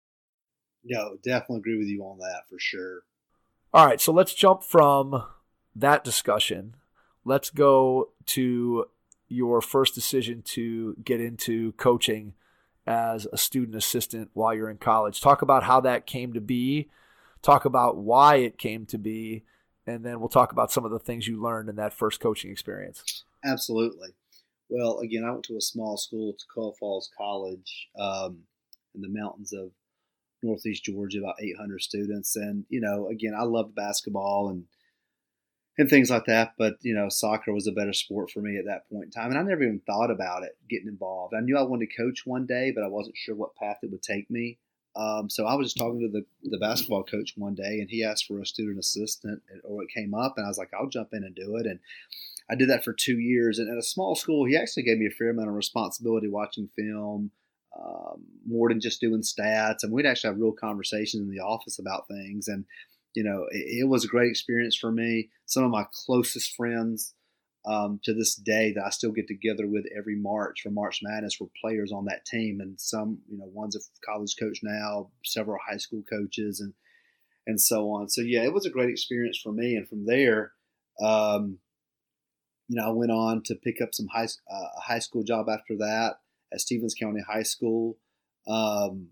S3: No, definitely agree with you on that for sure.
S4: All right, so let's jump from that discussion. Let's go to your first decision to get into coaching as a student assistant while you're in college. Talk about how that came to be. Talk about why it came to be. And then we'll talk about some of the things you learned in that first coaching experience.
S3: Absolutely. Well, again, I went to a small school, Toccoa Falls College, um, in the mountains of Northeast Georgia, about eight hundred students. And, you know, again, I loved basketball and and things like that. But, you know, soccer was a better sport for me at that point in time. And I never even thought about it, getting involved. I knew I wanted to coach one day, but I wasn't sure what path it would take me. Um, so I was just talking to the, the basketball coach one day, and he asked for a student assistant, or it came up, and I was like, I'll jump in and do it. And I did that for two years. And at a small school, he actually gave me a fair amount of responsibility watching film, um, more than just doing stats. And we'd actually have real conversations in the office about things. And, you know, it, it was a great experience for me. Some of my closest friends um, to this day that I still get together with every March for March Madness were players on that team. And some, you know, one's a college coach now, several high school coaches, and and so on. So, yeah, it was a great experience for me. And from there, um, you know, I went on to pick up some high uh, a high school job after that at Stevens County High School, um,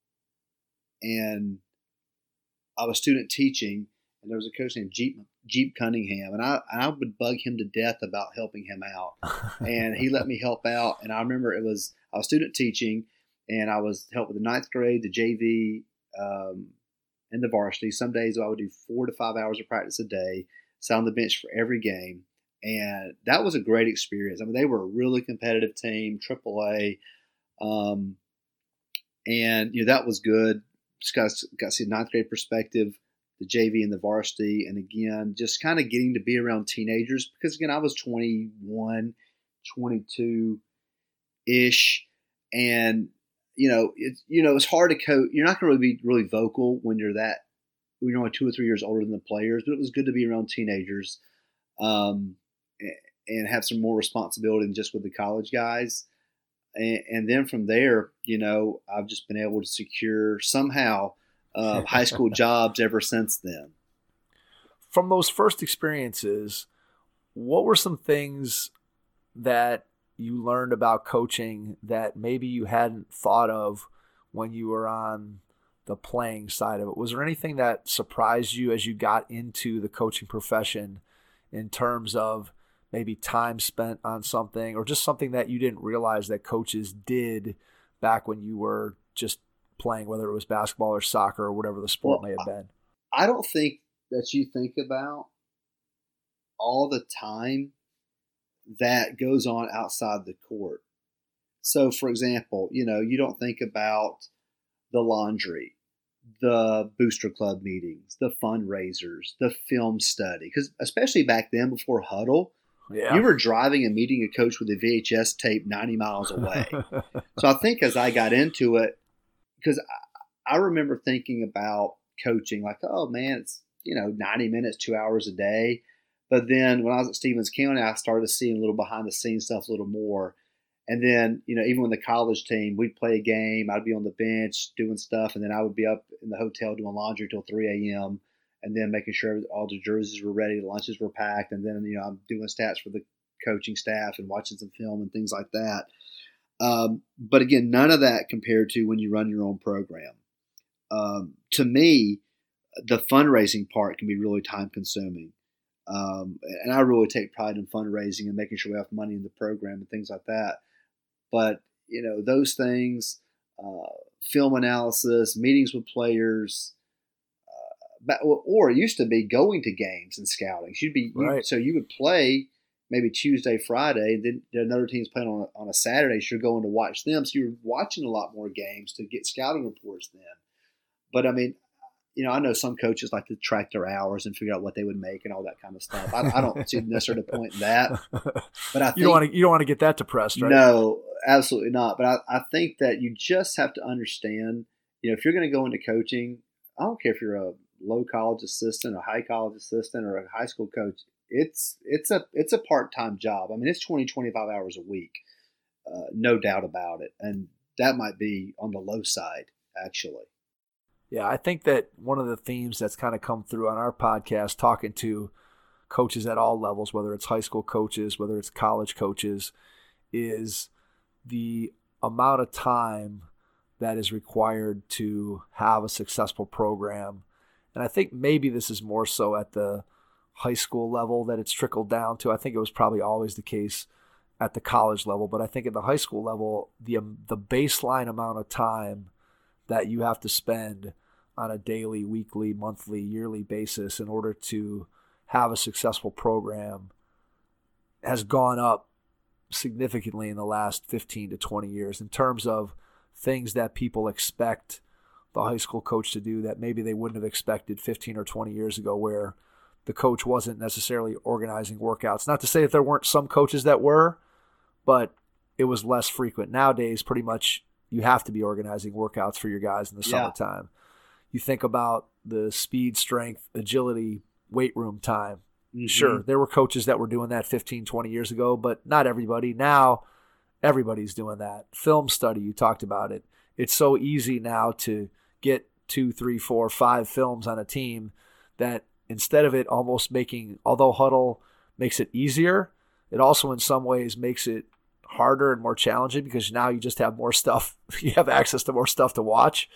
S3: and I was student teaching. And there was a coach named Jeep Jeep Cunningham, and I and I would bug him to death about helping him out, and he let me help out. And I remember it was I was student teaching, and I was helping with the ninth grade, the J V, um, and the varsity. Some days I would do four to five hours of practice a day, sat on the bench for every game. And that was a great experience. I mean, they were a really competitive team, triple A. Um, and, you know, that was good. Just got, got to see the ninth grade perspective, the J V and the varsity. And again, just kind of getting to be around teenagers because, again, I was twenty-one, twenty-two-ish. And, you know, it's, you know, it's hard to coach. You're not going to really be really vocal when you're that, when you're only two or three years older than the players. But it was good to be around teenagers. Um, and have some more responsibility than just with the college guys. And, and then from there, you know, I've just been able to secure somehow uh, high school jobs ever since then.
S4: From those first experiences, what were some things that you learned about coaching that maybe you hadn't thought of when you were on the playing side of it? Was there anything that surprised you as you got into the coaching profession in terms of maybe time spent on something or just something that you didn't realize that coaches did back when you were just playing, whether it was basketball or soccer or whatever the sport
S3: well,
S4: may have been?
S3: I don't think that you think about all the time that goes on outside the court. So, for example, you know, you don't think about the laundry, the booster club meetings, the fundraisers, the film study. Because especially back then before Huddle, yeah. you were driving and meeting a coach with a V H S tape ninety miles away. So I think as I got into it, because I remember thinking about coaching like, oh man, it's, you know, ninety minutes, two hours a day. But then when I was at Stevens County, I started seeing a little behind the scenes stuff a little more. And then, you know, even with the college team, we'd play a game, I'd be on the bench doing stuff, and then I would be up in the hotel doing laundry till three a.m. and then making sure all the jerseys were ready, the lunches were packed, and then, you know, I'm doing stats for the coaching staff and watching some film and things like that. Um, but again, none of that compared to when you run your own program. Um, to me, the fundraising part can be really time consuming. Um, and I really take pride in fundraising and making sure we have money in the program and things like that. But, you know, those things, uh, film analysis, meetings with players, uh, or it used to be going to games and scouting. You'd be,
S4: right.
S3: you, so you would play maybe Tuesday, Friday, and then another team's playing on a, on a Saturday, so you're going to watch them. So you're watching a lot more games to get scouting reports then. But, I mean, you know, I know some coaches like to track their hours and figure out what they would make and all that kind of stuff. I, I don't see necessarily the point in that. But I think,
S4: you don't want to you don't want to get that depressed, right?
S3: No, absolutely not. But I, I think that you just have to understand, you know, if you're going to go into coaching, I don't care if you're a low college assistant, a high college assistant, or a high school coach. It's it's a it's a part-time job. I mean, it's twenty, twenty-five hours a week, uh, no doubt about it. And that might be on the low side, actually.
S4: Yeah, I think that one of the themes that's kind of come through on our podcast, talking to coaches at all levels, whether it's high school coaches, whether it's college coaches, is the amount of time that is required to have a successful program. And I think maybe this is more so at the high school level that it's trickled down to. I think it was probably always the case at the college level, but I think at the high school level, the um, the baseline amount of time that you have to spend on a daily, weekly, monthly, yearly basis in order to have a successful program has gone up significantly in the last fifteen to twenty years in terms of things that people expect the high school coach to do that maybe they wouldn't have expected fifteen or twenty years ago, where the coach wasn't necessarily organizing workouts. Not to say that there weren't some coaches that were, but it was less frequent. Nowadays, pretty much you have to be organizing workouts for your guys in the
S3: Yeah.
S4: summertime. You think about the speed, strength, agility, weight room time.
S3: Mm-hmm.
S4: Sure, there were coaches that were doing that fifteen, twenty years ago, but not everybody. Now, everybody's doing that. Film study, you talked about it. It's so easy now to get two, three, four, five films on a team that instead of it almost making, although Huddle makes it easier, it also in some ways makes it harder and more challenging because now you just have more stuff. You have access to more stuff to watch.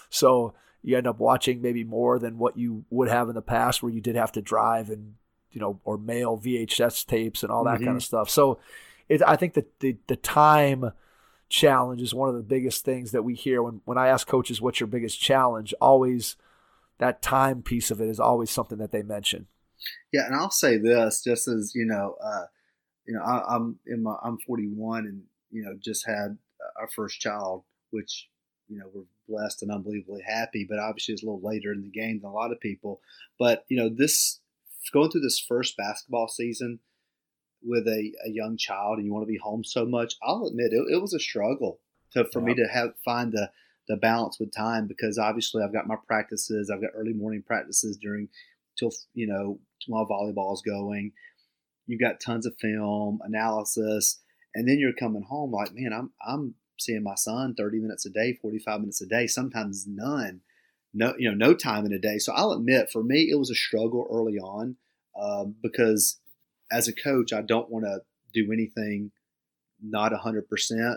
S4: So you end up watching maybe more than what you would have in the past where you did have to drive and, you know, or mail V H S tapes and all that
S3: Mm-hmm.
S4: kind of stuff. So it, I think that the, the time challenge is one of the biggest things that we hear when, when I ask coaches, what's your biggest challenge? Always that time piece of it is always something that they mention.
S3: Yeah. And I'll say this just as, you know, uh, you know, I, I'm in my, I'm forty-one and, you know, just had our first child, which, you know, we're blessed and unbelievably happy, but obviously it's a little later in the game than a lot of people. But, you know, this going through this first basketball season with a, a young child and you want to be home so much, I'll admit it, it was a struggle to, for
S4: Yeah.
S3: me to have find the, the balance with time because obviously I've got my practices. I've got early morning practices during till, you know, while volleyball is going. You've got tons of film analysis, and then you're coming home like, man, I'm I'm seeing my son thirty minutes a day, forty-five minutes a day, sometimes none, no, you know, no time in a day. So I'll admit, for me, it was a struggle early on um, because as a coach, I don't want to do anything not one hundred percent.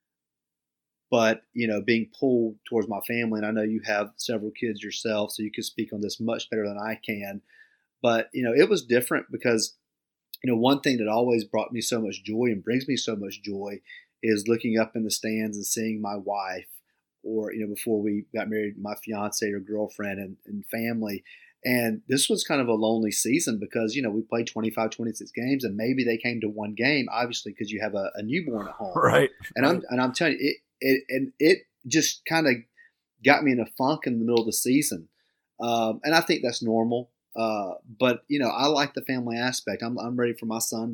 S3: But, you know, being pulled towards my family, and I know you have several kids yourself, so you can speak on this much better than I can. But, you know, it was different because, you know, one thing that always brought me so much joy and brings me so much joy is looking up in the stands and seeing my wife or, you know, before we got married, my fiance or girlfriend and, and family. And this was kind of a lonely season because, you know, we played twenty-five, twenty-six games and maybe they came to one game, obviously, because you have a, a newborn at home.
S4: Right.
S3: And I'm, and I'm telling you, it, it, and it just kind of got me in a funk in the middle of the season. Um, and I think that's normal. Uh, but, you know, I like the family aspect. I'm, I'm ready for my son to, you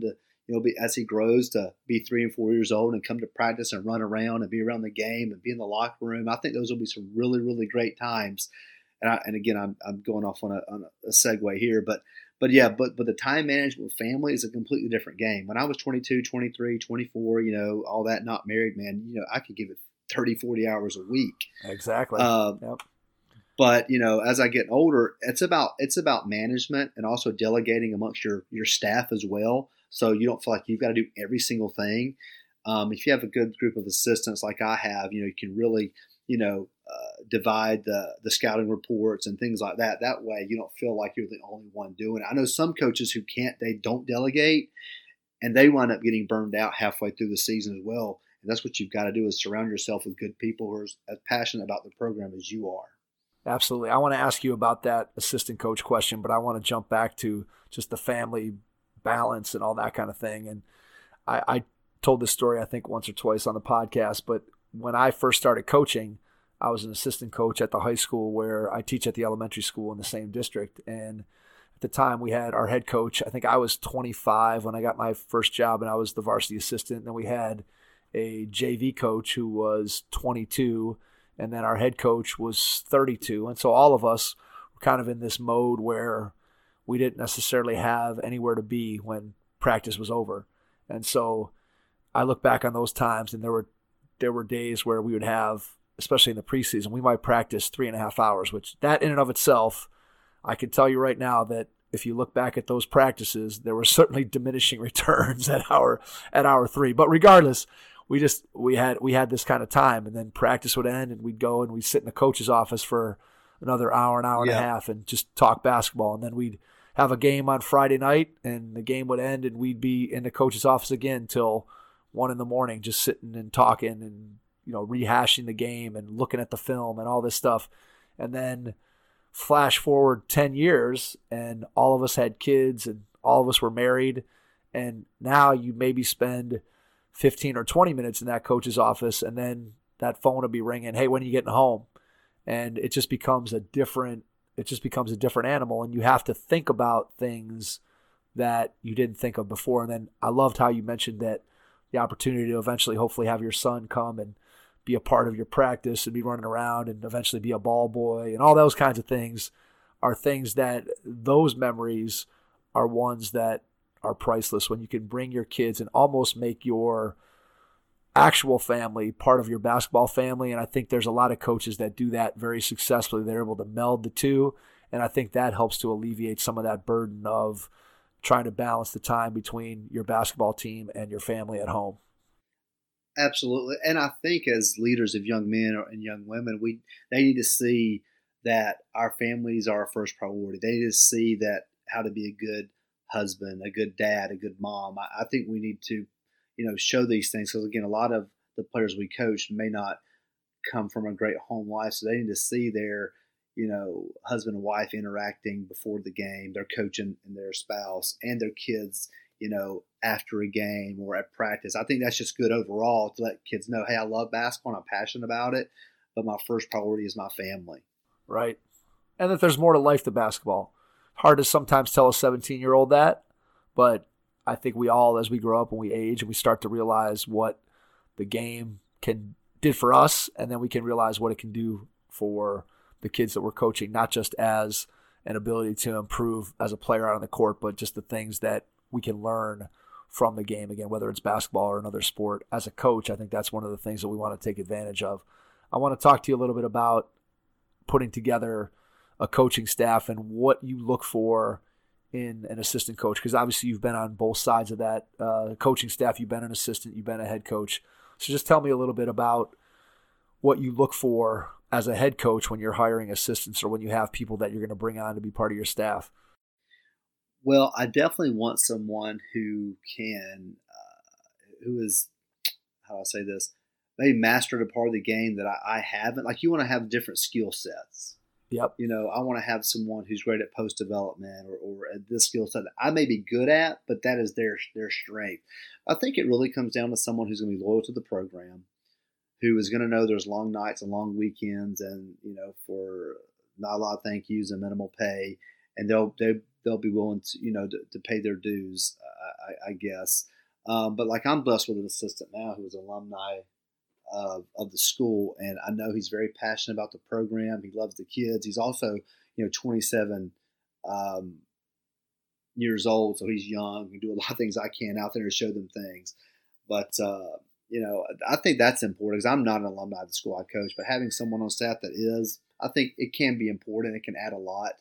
S3: you know, be, as he grows to be three and four years old and come to practice and run around and be around the game and be in the locker room. I think those will be some really, really great times. And, I, and again, I'm, I'm going off on a, on a segue here, but But yeah, but but the time management with family is a completely different game. When I was twenty-two, twenty-three, twenty-four, you know, all that, not married, man, you know, I could give it thirty, forty hours a week.
S4: Exactly.
S3: Uh,
S4: yep.
S3: But, you know, as I get older, it's about it's about management and also delegating amongst your, your staff as well. So you don't feel like you've got to do every single thing. Um, if you have a good group of assistants like I have, you know, you can really, you know, uh, divide the, the scouting reports and things like that. That way you don't feel like you're the only one doing it. I know some coaches who can't, they don't delegate, and they wind up getting burned out halfway through the season as well. And that's what you've got to do, is surround yourself with good people who are as passionate about the program as you are.
S4: Absolutely. I want to ask you about that assistant coach question, but I want to jump back to just the family balance and all that kind of thing. And I, I told this story, I think, once or twice on the podcast, but when I first started coaching, I was an assistant coach at the high school where I teach at the elementary school in the same district. And at the time we had our head coach, I think I was twenty-five when I got my first job and I was the varsity assistant. And then we had a J V coach who was twenty-two, and then our head coach was thirty-two. And so all of us were kind of in this mode where we didn't necessarily have anywhere to be when practice was over. And so I look back on those times, and there were there were days where we would have, especially in the preseason, we might practice three and a half hours, which that in and of itself, I can tell you right now that if you look back at those practices, there were certainly diminishing returns at hour at hour three. But regardless, we just we had we had this kind of time, and then practice would end, and we'd go and we'd sit in the coach's office for another hour, an hour and
S3: yeah.
S4: a half, and just talk basketball. And then we'd have a game on Friday night, and the game would end, and we'd be in the coach's office again till one in the morning, just sitting and talking and, you know, rehashing the game and looking at the film and all this stuff. And then flash forward ten years, and all of us had kids, and all of us were married. And now you maybe spend fifteen or twenty minutes in that coach's office, and then that phone will be ringing, hey, when are you getting home? And it just becomes a different, it just becomes a different animal. And you have to think about things that you didn't think of before. And then I loved how you mentioned that the opportunity to eventually hopefully have your son come and be a part of your practice and be running around and eventually be a ball boy and all those kinds of things are things that those memories are ones that are priceless when you can bring your kids and almost make your actual family part of your basketball family. And I think there's a lot of coaches that do that very successfully. They're able to meld the two. And I think that helps to alleviate some of that burden of trying to balance the time between your basketball team and your family at home.
S3: Absolutely. And I think as leaders of young men and young women, we they need to see that our families are our first priority. They need to see that how to be a good husband, a good dad, a good mom. I, I think we need to, you know, show these things because, again, a lot of the players we coach may not come from a great home life, so they need to see their, you know, husband and wife interacting before the game, their coach and, and their spouse, and their kids, you know, after a game or at practice. I think that's just good overall to let kids know, hey, I love basketball and I'm passionate about it, but my first priority is my family.
S4: Right. And that there's more to life than basketball. Hard to sometimes tell a seventeen-year-old that, but I think we all, as we grow up and we age and we start to realize what the game can did for us, and then we can realize what it can do for the kids that we're coaching, not just as an ability to improve as a player out on the court, but just the things that we can learn from the game, again, whether it's basketball or another sport. As a coach, I think that's one of the things that we want to take advantage of. I want to talk to you a little bit about putting together a coaching staff and what you look for in an assistant coach, because obviously you've been on both sides of that uh, coaching staff. You've been an assistant, you've been a head coach. So just tell me a little bit about what you look for as a head coach when you're hiring assistants or when you have people that you're going to bring on to be part of your staff.
S3: Well, I definitely want someone who can, uh, who is, how do I say this, maybe mastered a part of the game that I, I haven't. Like, you want to have different skill sets.
S4: Yep.
S3: You know, I want to have someone who's great at post development or, or at this skill set that I may be good at, but that is their their strength. I think it really comes down to someone who's going to be loyal to the program, who is going to know there's long nights and long weekends, and, you know, for not a lot of thank yous and minimal pay, and they'll they they'll be willing to, you know, to, to pay their dues, uh, I, I guess. Um, but like I'm blessed with an assistant now who is an alumni of, of the school, and I know he's very passionate about the program. He loves the kids. He's also, you know, twenty-seven um, years old, so he's young. He can do a lot of things I can out there to show them things. But uh, you know, I think that's important because I'm not an alumni of the school I coach, but having someone on staff that is, I think it can be important. It can add a lot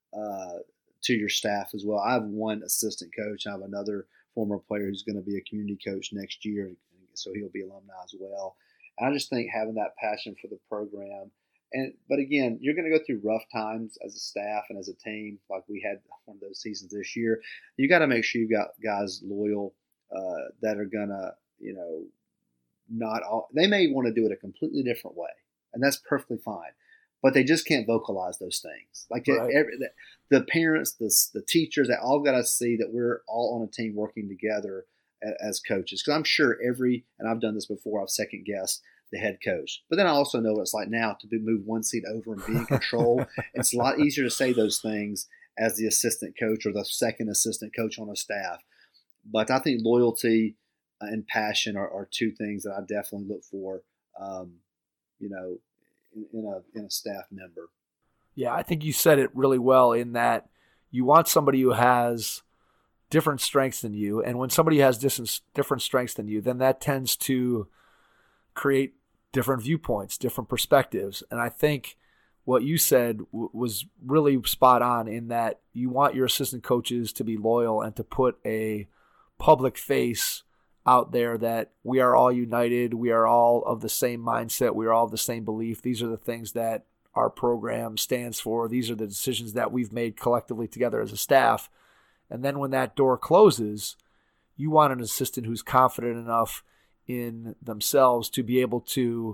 S3: uh, to your staff as well. I have one assistant coach. I have another former player who's going to be a community coach next year, so he'll be alumni as well. And I just think having that passion for the program, and but again, you're going to go through rough times as a staff and as a team, like we had one of those seasons this year. You got to make sure you've got guys loyal uh, that are going to, you know, not all. They may want to do it a completely different way, and that's perfectly fine. But they just can't vocalize those things. Like right. every, the, the parents, the the teachers, they all got to see that we're all on a team working together as coaches. Because I'm sure every, and I've done this before, I've second guessed the head coach. But then I also know what it's like now to be, move one seat over and be in control. It's a lot easier to say those things as the assistant coach or the second assistant coach on a staff. But I think loyalty and passion are, are two things that I definitely look for, um, you know, in, in a in a staff member.
S4: Yeah, I think you said it really well in that you want somebody who has different strengths than you. And when somebody has different, different strengths than you, then that tends to create different viewpoints, different perspectives. And I think what you said w- was really spot on in that you want your assistant coaches to be loyal and to put a public face out there that we are all united. We are all of the same mindset. We are all of the same belief. These are the things that our program stands for. These are the decisions that we've made collectively together as a staff. And then when that door closes, you want an assistant who's confident enough in themselves to be able to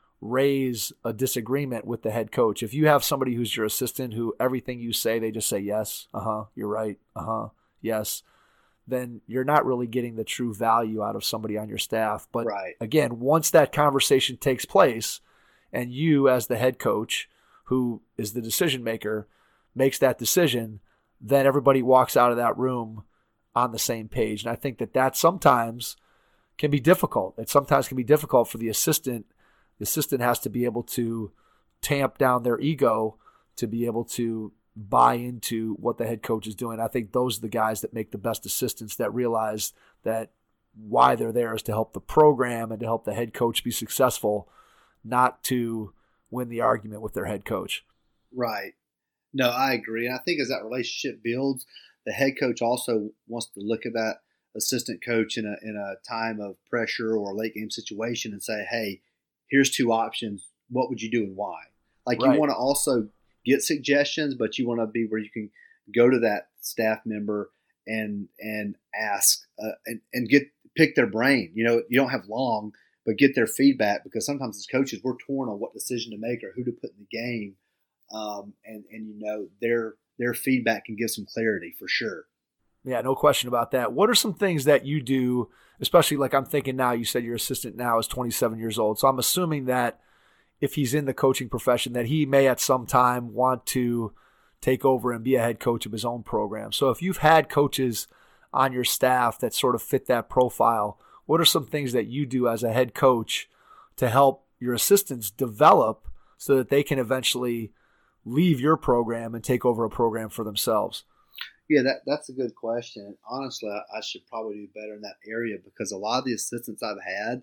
S4: raise a disagreement with the head coach. If you have somebody who's your assistant who everything you say, they just say, yes, uh-huh, you're right, uh-huh, yes, then you're not really getting the true value out of somebody on your staff. But
S3: right.
S4: again, once that conversation takes place and you as the head coach, who is the decision maker, makes that decision, then everybody walks out of that room on the same page. And I think that that sometimes can be difficult. It sometimes can be difficult for the assistant. The assistant has to be able to tamp down their ego to be able to buy into what the head coach is doing. I think those are the guys that make the best assistants, that realize that why they're there is to help the program and to help the head coach be successful, not to win the argument with their head coach.
S3: Right. No, I agree. And I think as that relationship builds, the head coach also wants to look at that assistant coach in a in a time of pressure or a late game situation and say, hey, here's two options. What would you do and why? Like right. You want to also get suggestions, but you want to be where you can go to that staff member and and ask uh, and, and get pick their brain. You know, you don't have long, but get their feedback, because sometimes as coaches, we're torn on what decision to make or who to put in the game. Um, and, and, you know, their, their feedback can give some clarity for sure.
S4: Yeah, no question about that. What are some things that you do, especially like I'm thinking now, you said your assistant now is twenty-seven years old. So I'm assuming that if he's in the coaching profession, that he may at some time want to take over and be a head coach of his own program. So if you've had coaches on your staff that sort of fit that profile, what are some things that you do as a head coach to help your assistants develop so that they can eventually leave your program and take over a program for themselves?
S3: Yeah, that that's a good question. Honestly, I, I should probably do better in that area, because a lot of the assistants I've had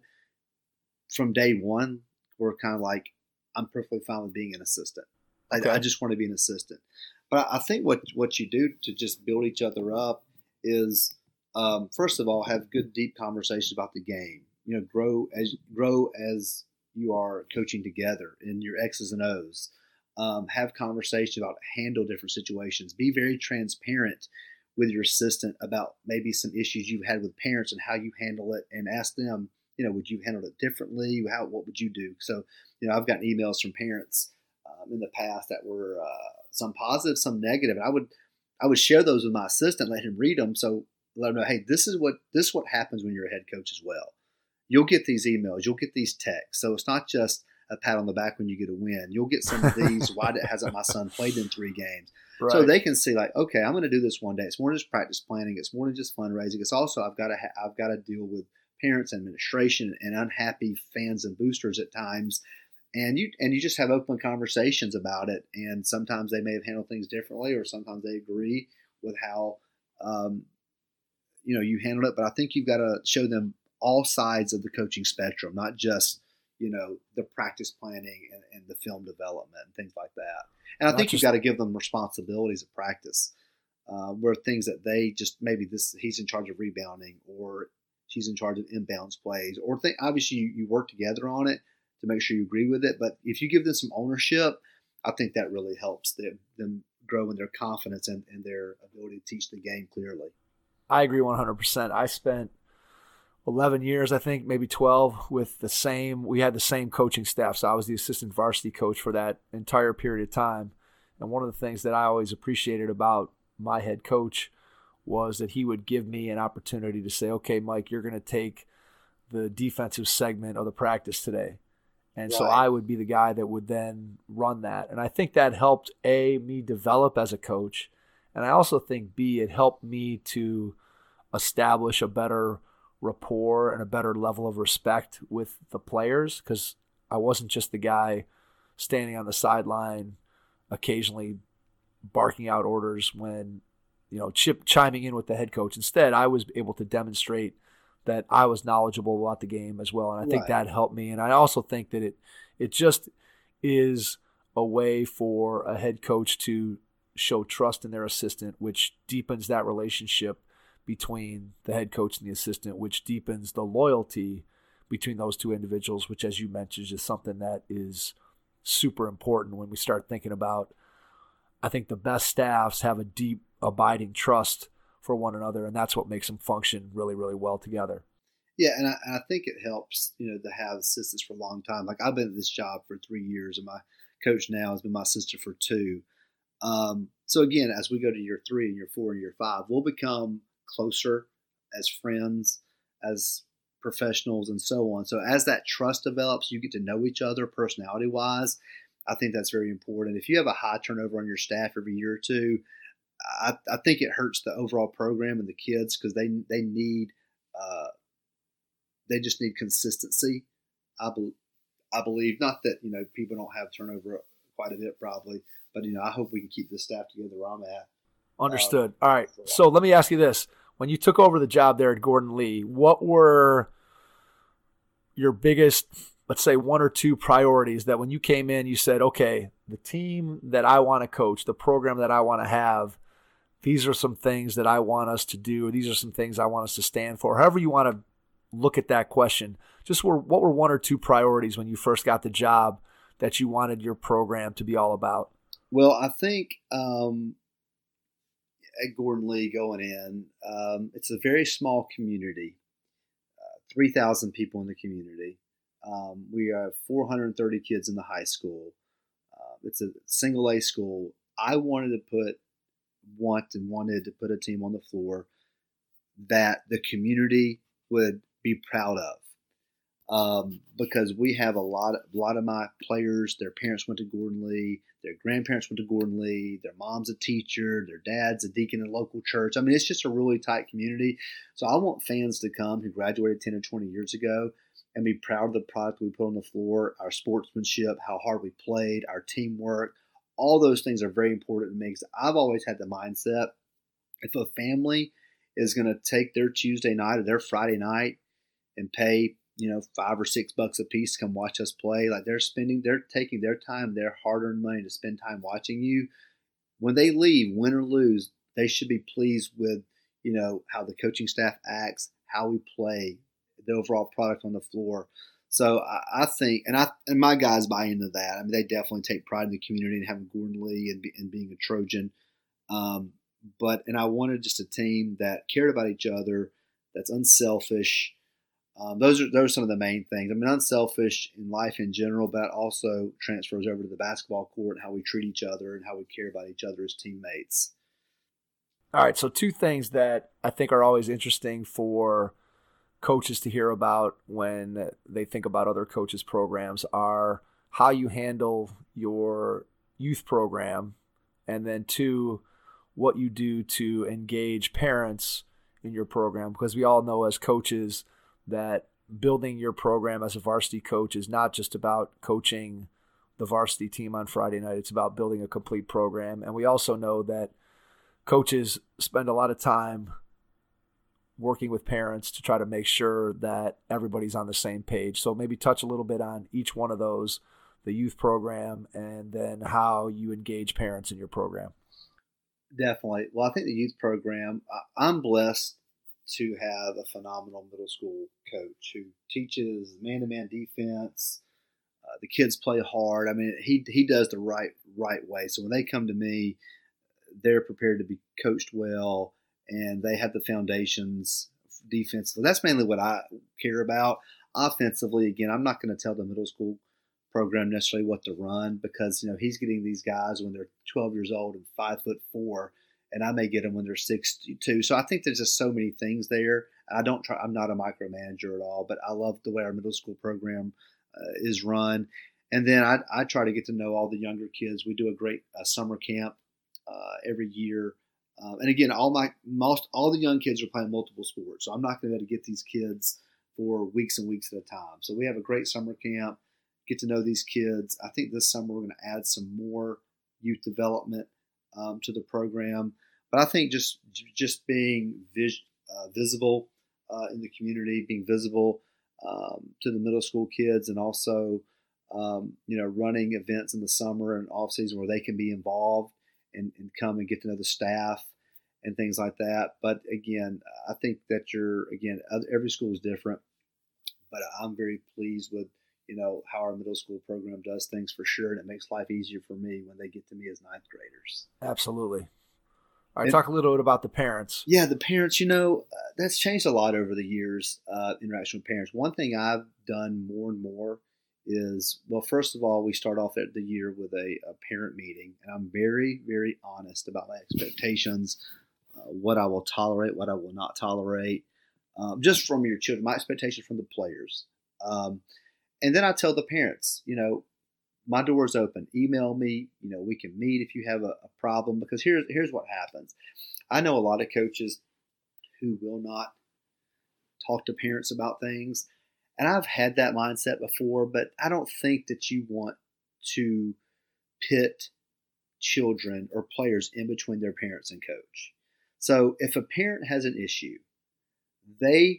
S3: from day one were kind of like, I'm perfectly fine with being an assistant. Okay. I, I just want to be an assistant. But I think what, what you do to just build each other up is, um, first of all, have good, deep conversations about the game. You know, grow as grow as you are coaching together in your X's and O's. Um, have conversation about handle different situations. Be very transparent with your assistant about maybe some issues you've had with parents and how you handle it, and ask them, you know, would you handle it differently? How, what would you do? So, you know, I've gotten emails from parents um, in the past that were uh, some positive, some negative. And I would, I would share those with my assistant, let him read them. So let him know, hey, this is what, this is what happens when you're a head coach as well. You'll get these emails, you'll get these texts. So it's not just a pat on the back when you get a win. You'll get some of these. Why hasn't my son played in three games?
S4: Right.
S3: So they can see like, okay, I'm going to do this one day. It's more than just practice planning. It's more than just fundraising. It's also I've got to ha- I've got to deal with parents, administration, and unhappy fans and boosters at times. And you and you just have open conversations about it. And sometimes they may have handled things differently, or sometimes they agree with how um, you know you handled it. But I think you've got to show them all sides of the coaching spectrum, not just you know the practice planning and, and the film development and things like that. And I
S4: Not
S3: think
S4: just-
S3: you've got to give them responsibilities of practice, uh, where things that they just maybe this he's in charge of rebounding, or she's in charge of inbounds plays, or think, obviously you, you work together on it to make sure you agree with it. But if you give them some ownership, I think that really helps them, them grow in their confidence and, and their ability to teach the game clearly.
S4: I agree one hundred percent. I spent eleven years, I think, maybe twelve, with the same, we had the same coaching staff. So I was the assistant varsity coach for that entire period of time. And one of the things that I always appreciated about my head coach was that he would give me an opportunity to say, okay, Mike, you're going to take the defensive segment of the practice today. And so
S3: Right.
S4: I would be the guy that would then run that. And I think that helped, A, me develop as a coach. And I also think, B, it helped me to establish a better rapport and a better level of respect with the players, because I wasn't just the guy standing on the sideline occasionally barking out orders when, you know, chip chiming in with the head coach. Instead, I was able to demonstrate that I was knowledgeable about the game as well. And I think
S3: Right.
S4: that helped me. And I also think that it it just is a way for a head coach to show trust in their assistant, which deepens that relationship between the head coach and the assistant, which deepens the loyalty between those two individuals, which, as you mentioned, is something that is super important when we start thinking about, I think the best staffs have a deep, abiding trust for one another, and that's what makes them function really, really well together.
S3: Yeah, and I, and I think it helps, you know, to have assistants for a long time. Like I've been at this job for three years, and my coach now has been my assistant for two. Um, so again, as we go to year three and year four and year five, we'll become closer as friends, as professionals, and so on. So as that trust develops, you get to know each other personality-wise. I think that's very important. If you have a high turnover on your staff every year or two, I, I think it hurts the overall program and the kids, because they they need uh, they just need consistency. I, be, I believe, not that you know people don't have turnover quite a bit probably, but you know I hope we can keep this staff together where I'm at.
S4: Understood. All right. So let me ask you this. When you took over the job there at Gordon Lee, what were your biggest, let's say, one or two priorities that when you came in, you said, okay, the team that I want to coach, the program that I want to have, these are some things that I want us to do, or these are some things I want us to stand for, however you want to look at that question. Just were, what were one or two priorities when you first got the job that you wanted your program to be all about?
S3: Well, I think um, at Gordon Lee going in, um, it's a very small community, uh, three thousand people in the community. Um, we have four hundred thirty kids in the high school. Uh, it's a single A school. I wanted to put, want and wanted to put a team on the floor that the community would be proud of. Um, because we have a lot, of, a lot of my players, their parents went to Gordon Lee, their grandparents went to Gordon Lee, their mom's a teacher, their dad's a deacon in a local church. I mean, it's just a really tight community. So I want fans to come who graduated ten or twenty years ago and be proud of the product we put on the floor, our sportsmanship, how hard we played, our teamwork. All those things are very important to me, because I've always had the mindset, if a family is going to take their Tuesday night or their Friday night and pay, you know, five or six bucks a piece to come watch us play, like they're spending, they're taking their time, their hard-earned money to spend time watching you. When they leave, win or lose, they should be pleased with, you know, how the coaching staff acts, how we play, the overall product on the floor. So I, I think, and I and my guys buy into that. I mean, they definitely take pride in the community and having Gordon Lee and, be, and being a Trojan. Um, but and I wanted just a team that cared about each other, that's unselfish. Um, those are those are some of the main things. I mean, unselfish in life in general, but also transfers over to the basketball court and how we treat each other and how we care about each other as teammates.
S4: All right, so two things that I think are always interesting for coaches to hear about when they think about other coaches' programs are how you handle your youth program, and then two, what you do to engage parents in your program, because we all know as coaches that building your program as a varsity coach is not just about coaching the varsity team on Friday night. It's about building a complete program. And we also know that coaches spend a lot of time working with parents to try to make sure that everybody's on the same page. So maybe touch a little bit on each one of those, the youth program, and then how you engage parents in your program.
S3: Definitely. Well, I think the youth program, I'm blessed to have a phenomenal middle school coach who teaches man-to-man defense. Uh, the kids play hard. I mean, he he does the right right way. So when they come to me, they're prepared to be coached well, and they have the foundations defensively. That's mainly what I care about. Offensively, again, I'm not going to tell the middle school program necessarily what to run, because you know he's getting these guys when they're twelve years old and five foot four, and I may get them when they're six two. So I think there's just so many things there. I don't try. I'm not a micromanager at all, but I love the way our middle school program uh, is run. And then I, I try to get to know all the younger kids. We do a great uh, summer camp uh, every year. Um, and again, all my most all the young kids are playing multiple sports, so I'm not going to be able to get these kids for weeks and weeks at a time. So we have a great summer camp. Get to know these kids. I think this summer we're going to add some more youth development um, to the program. But I think just just being vis- uh, visible uh, in the community, being visible um, to the middle school kids, and also um, you know running events in the summer and off season where they can be involved and, and come and get to know the staff and things like that. But again, I think that you're again every school is different, but I'm very pleased with you know, how our middle school program does things for sure. And it makes life easier for me when they get to me as ninth graders.
S4: Absolutely. All right.
S3: And,
S4: talk a little bit about the parents.
S3: Yeah. The parents, you know, uh, that's changed a lot over the years, uh, interaction with parents. One thing I've done more and more is, well, first of all, we start off at the year with a, a parent meeting, and I'm very, very honest about my expectations, uh, what I will tolerate, what I will not tolerate, um, just from your children, my expectations from the players. Um, And then I tell the parents, you know, my door is open. Email me. You know, we can meet if you have a, a problem. Because here's here's what happens. I know a lot of coaches who will not talk to parents about things, and I've had that mindset before. But I don't think that you want to pit children or players in between their parents and coach. So if a parent has an issue, they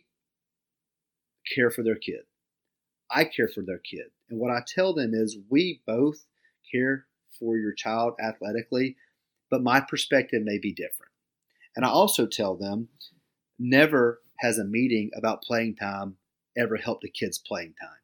S3: care for their kid. I care for their kid. And what I tell them is we both care for your child athletically, but my perspective may be different. And I also tell them never has a meeting about playing time ever helped a kid's playing time.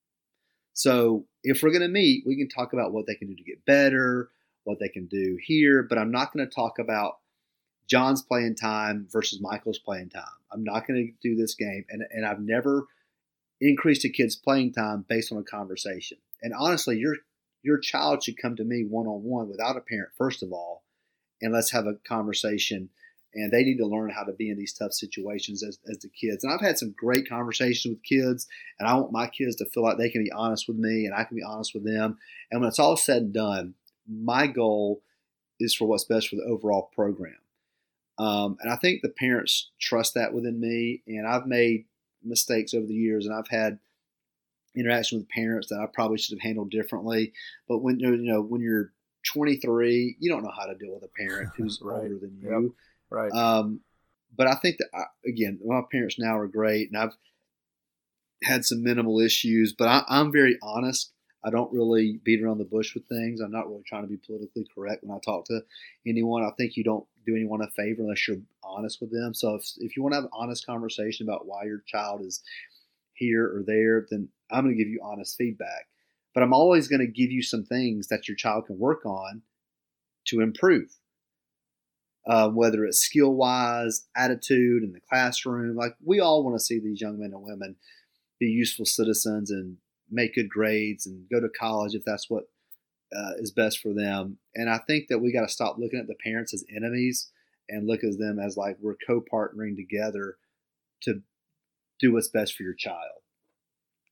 S3: So if we're going to meet, we can talk about what they can do to get better, what they can do here, but I'm not going to talk about John's playing time versus Michael's playing time. I'm not going to do this game. And, and I've never increased a kid's playing time based on a conversation. And honestly, your your child should come to me one-on-one without a parent, first of all, and let's have a conversation. And they need to learn how to be in these tough situations as, as the kids. And I've had some great conversations with kids, and I want my kids to feel like they can be honest with me and I can be honest with them. And when it's all said and done, my goal is for what's best for the overall program. Um, and I think the parents trust that within me. And I've made mistakes over the years, and I've had interaction with parents that I probably should have handled differently. But when you know when you're twenty-three, you don't know how to deal with a parent who's
S4: right.
S3: older than
S4: Yep.
S3: you.
S4: Right.
S3: Um, but I think that I, again, my parents now are great, and I've had some minimal issues. But I, I'm very honest. I don't really beat around the bush with things. I'm not really trying to be politically correct when I talk to anyone. I think you don't do anyone a favor unless you're honest with them. So if, if you want to have an honest conversation about why your child is here or there, then I'm going to give you honest feedback. But I'm always going to give you some things that your child can work on to improve, uh, whether it's skill-wise, attitude in the classroom. Like, we all want to see these young men and women be useful citizens and make good grades and go to college if that's what uh, is best for them. And I think that we got to stop looking at the parents as enemies and look at them as like we're co-partnering together to do what's best for your child.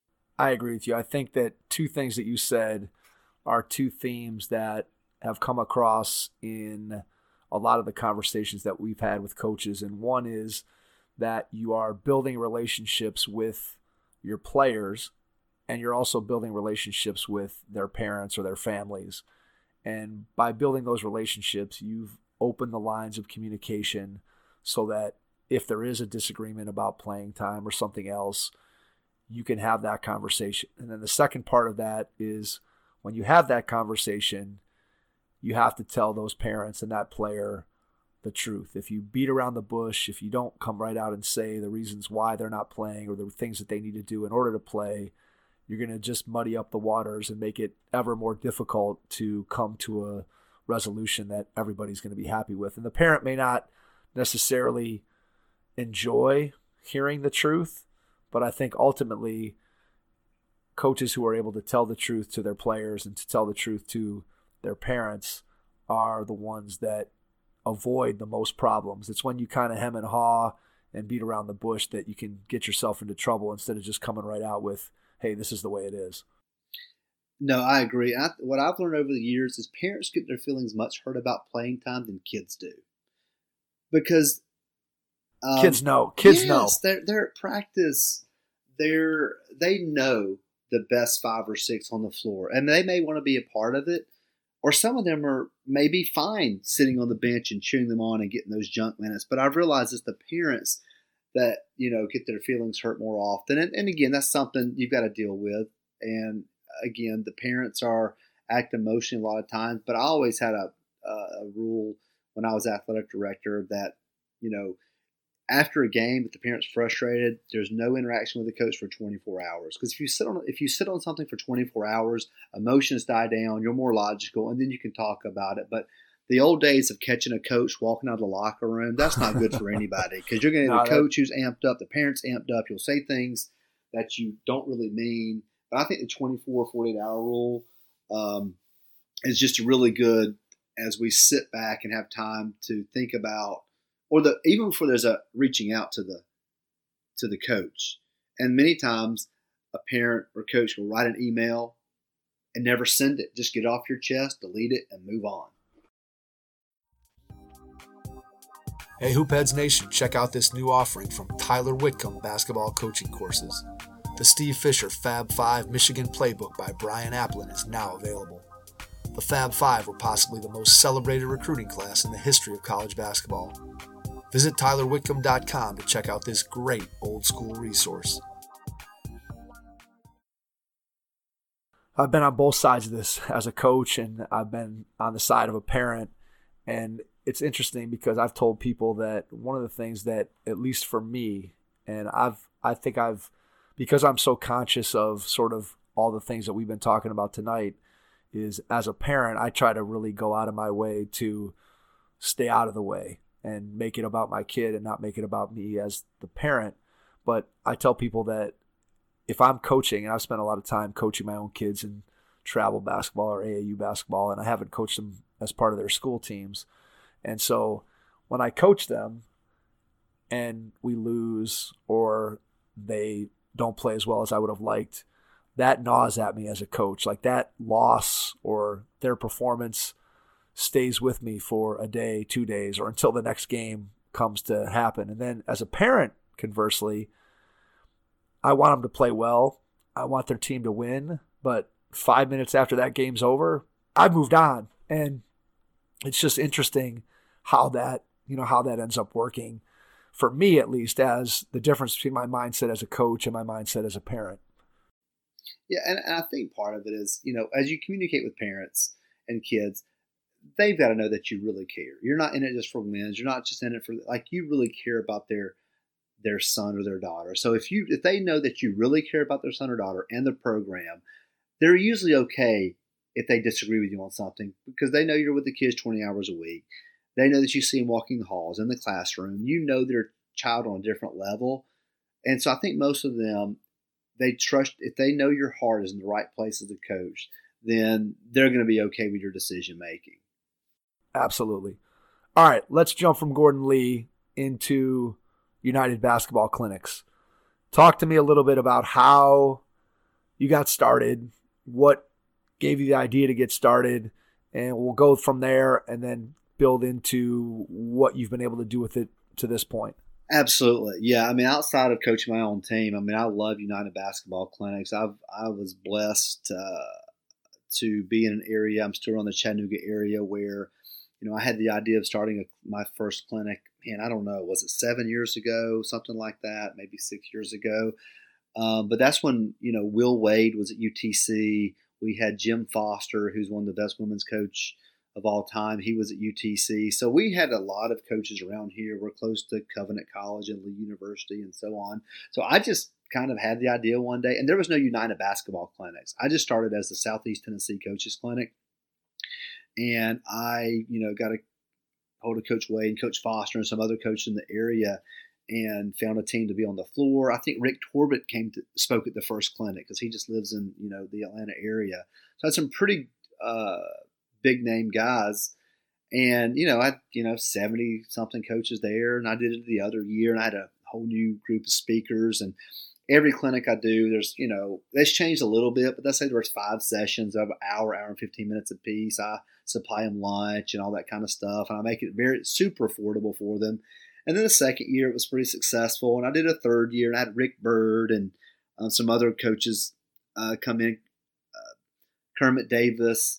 S4: I agree with you. I think that two things that you said are two themes that have come across in a lot of the conversations that we've had with coaches. And one is that you are building relationships with your players, and you're also building relationships with their parents or their families. And by building those relationships, you've opened the lines of communication so that if there is a disagreement about playing time or something else, you can have that conversation. And then the second part of that is when you have that conversation, you have to tell those parents and that player the truth. If you beat around the bush, if you don't come right out and say the reasons why they're not playing or the things that they need to do in order to play, you're going to just muddy up the waters and make it ever more difficult to come to a resolution that everybody's going to be happy with. And the parent may not necessarily enjoy hearing the truth, but I think ultimately coaches who are able to tell the truth to their players and to tell the truth to their parents are the ones that avoid the most problems. It's when you kind of hem and haw and beat around the bush that you can get yourself into trouble instead of just coming right out with, hey, this is the way it is.
S3: No, I agree. I, what I've learned over the years is parents get their feelings much hurt about playing time than kids do. Because um,
S4: kids know. Kids
S3: yes,
S4: know.
S3: They're, they're at practice. They're, they know the best five or six on the floor, and they may want to be a part of it. Or some of them are maybe fine sitting on the bench and cheering them on and getting those junk minutes. But I've realized it's the parents that, you know, get their feelings hurt more often. And, and again, that's something you've got to deal with. And again, the parents are acting emotionally a lot of times. But I always had a, a rule when I was athletic director that, you know, after a game, if the parent's frustrated, there's no interaction with the coach for twenty-four hours. Because if you sit on if you sit on something for twenty-four hours, emotions die down. You're more logical, and then you can talk about it. But the old days of catching a coach walking out of the locker room, that's not good for anybody. Because you're going to have
S4: no,
S3: a coach who's amped up, the parents amped up. You'll say things that you don't really mean. But I think the twenty-four, forty-eight hour rule um, is just really good as we sit back and have time to think about. Or the even before there's a reaching out to the to the coach. And many times a parent or coach will write an email and never send it. Just get it off your chest, delete it, and move on.
S2: Hey Hoopheads Nation, check out this new offering from Tyler Whitcomb Basketball Coaching Courses. The Steve Fisher Fab Five Michigan Playbook by Brian Applin is now available. The Fab Five were possibly the most celebrated recruiting class in the history of college basketball. Visit tyler whitcomb dot com to check out this great old-school resource.
S4: I've been on both sides of this as a coach, and I've been on the side of a parent. And it's interesting because I've told people that one of the things that, at least for me, and I've I think I've, because I'm so conscious of sort of all the things that we've been talking about tonight, is as a parent, I try to really go out of my way to stay out of the way and make it about my kid and not make it about me as the parent. But I tell people that if I'm coaching, and I've spent a lot of time coaching my own kids in travel basketball or A A U basketball, and I haven't coached them as part of their school teams. And so when I coach them and we lose or they don't play as well as I would have liked, that gnaws at me as a coach. Like that loss or their performance stays with me for a day, two days, or until the next game comes to happen. And then as a parent, conversely, I want them to play well. I want their team to win. But five minutes after that game's over, I've moved on. And it's just interesting how that, you know, how that ends up working for me, at least, as the difference between my mindset as a coach and my mindset as a parent.
S3: Yeah, and, and I think part of it is, you know, as you communicate with parents and kids, they've got to know that you really care. You're not in it just for wins. You're not just in it for, like, you really care about their their son or their daughter. So if you if they know that you really care about their son or daughter and the program, they're usually okay if they disagree with you on something because they know you're with the kids twenty hours a week. They know that you see them walking the halls, in the classroom. You know their child on a different level. And so I think most of them, they trust, if they know your heart is in the right place as a coach, then they're going to be okay with your decision making.
S4: Absolutely. All right, let's jump from Gordon Lee into United Basketball Clinics. Talk to me a little bit about how you got started, what gave you the idea to get started, and we'll go from there and then build into what you've been able to do with it to this point.
S3: Absolutely. Yeah. I mean, outside of coaching my own team, I mean, I love United Basketball Clinics. I've, I was blessed uh, to be in an area, I'm still in the Chattanooga area where, you know, I had the idea of starting a, my first clinic, man, I don't know, was it seven years ago, something like that, maybe six years ago. Um, but that's when, you know, Will Wade was at U T C. We had Jim Foster, who's one of the best women's coach of all time. He was at U T C. So we had a lot of coaches around here. We're close to Covenant College and Lee University and so on. So I just kind of had the idea one day, and there was no United Basketball Clinics. I just started as the Southeast Tennessee Coaches Clinic. And I, you know, got a hold of Coach Wade and Coach Foster and some other coaches in the area and found a team to be on the floor. I think Rick Torbett came to spoke at the first clinic because he just lives in, you know, the Atlanta area. So I had some pretty uh, big name guys. And, you know, I had, you know, seventy something coaches there, and I did it the other year, and I had a whole new group of speakers. And every clinic I do, there's, you know, it's changed a little bit, but let's say there's five sessions of an hour, hour and fifteen minutes apiece. I supply them lunch and all that kind of stuff, and I make it very super affordable for them. And then the second year, it was pretty successful. And I did a third year, and I had Rick Bird and uh, some other coaches uh, come in, uh, Kermit Davis.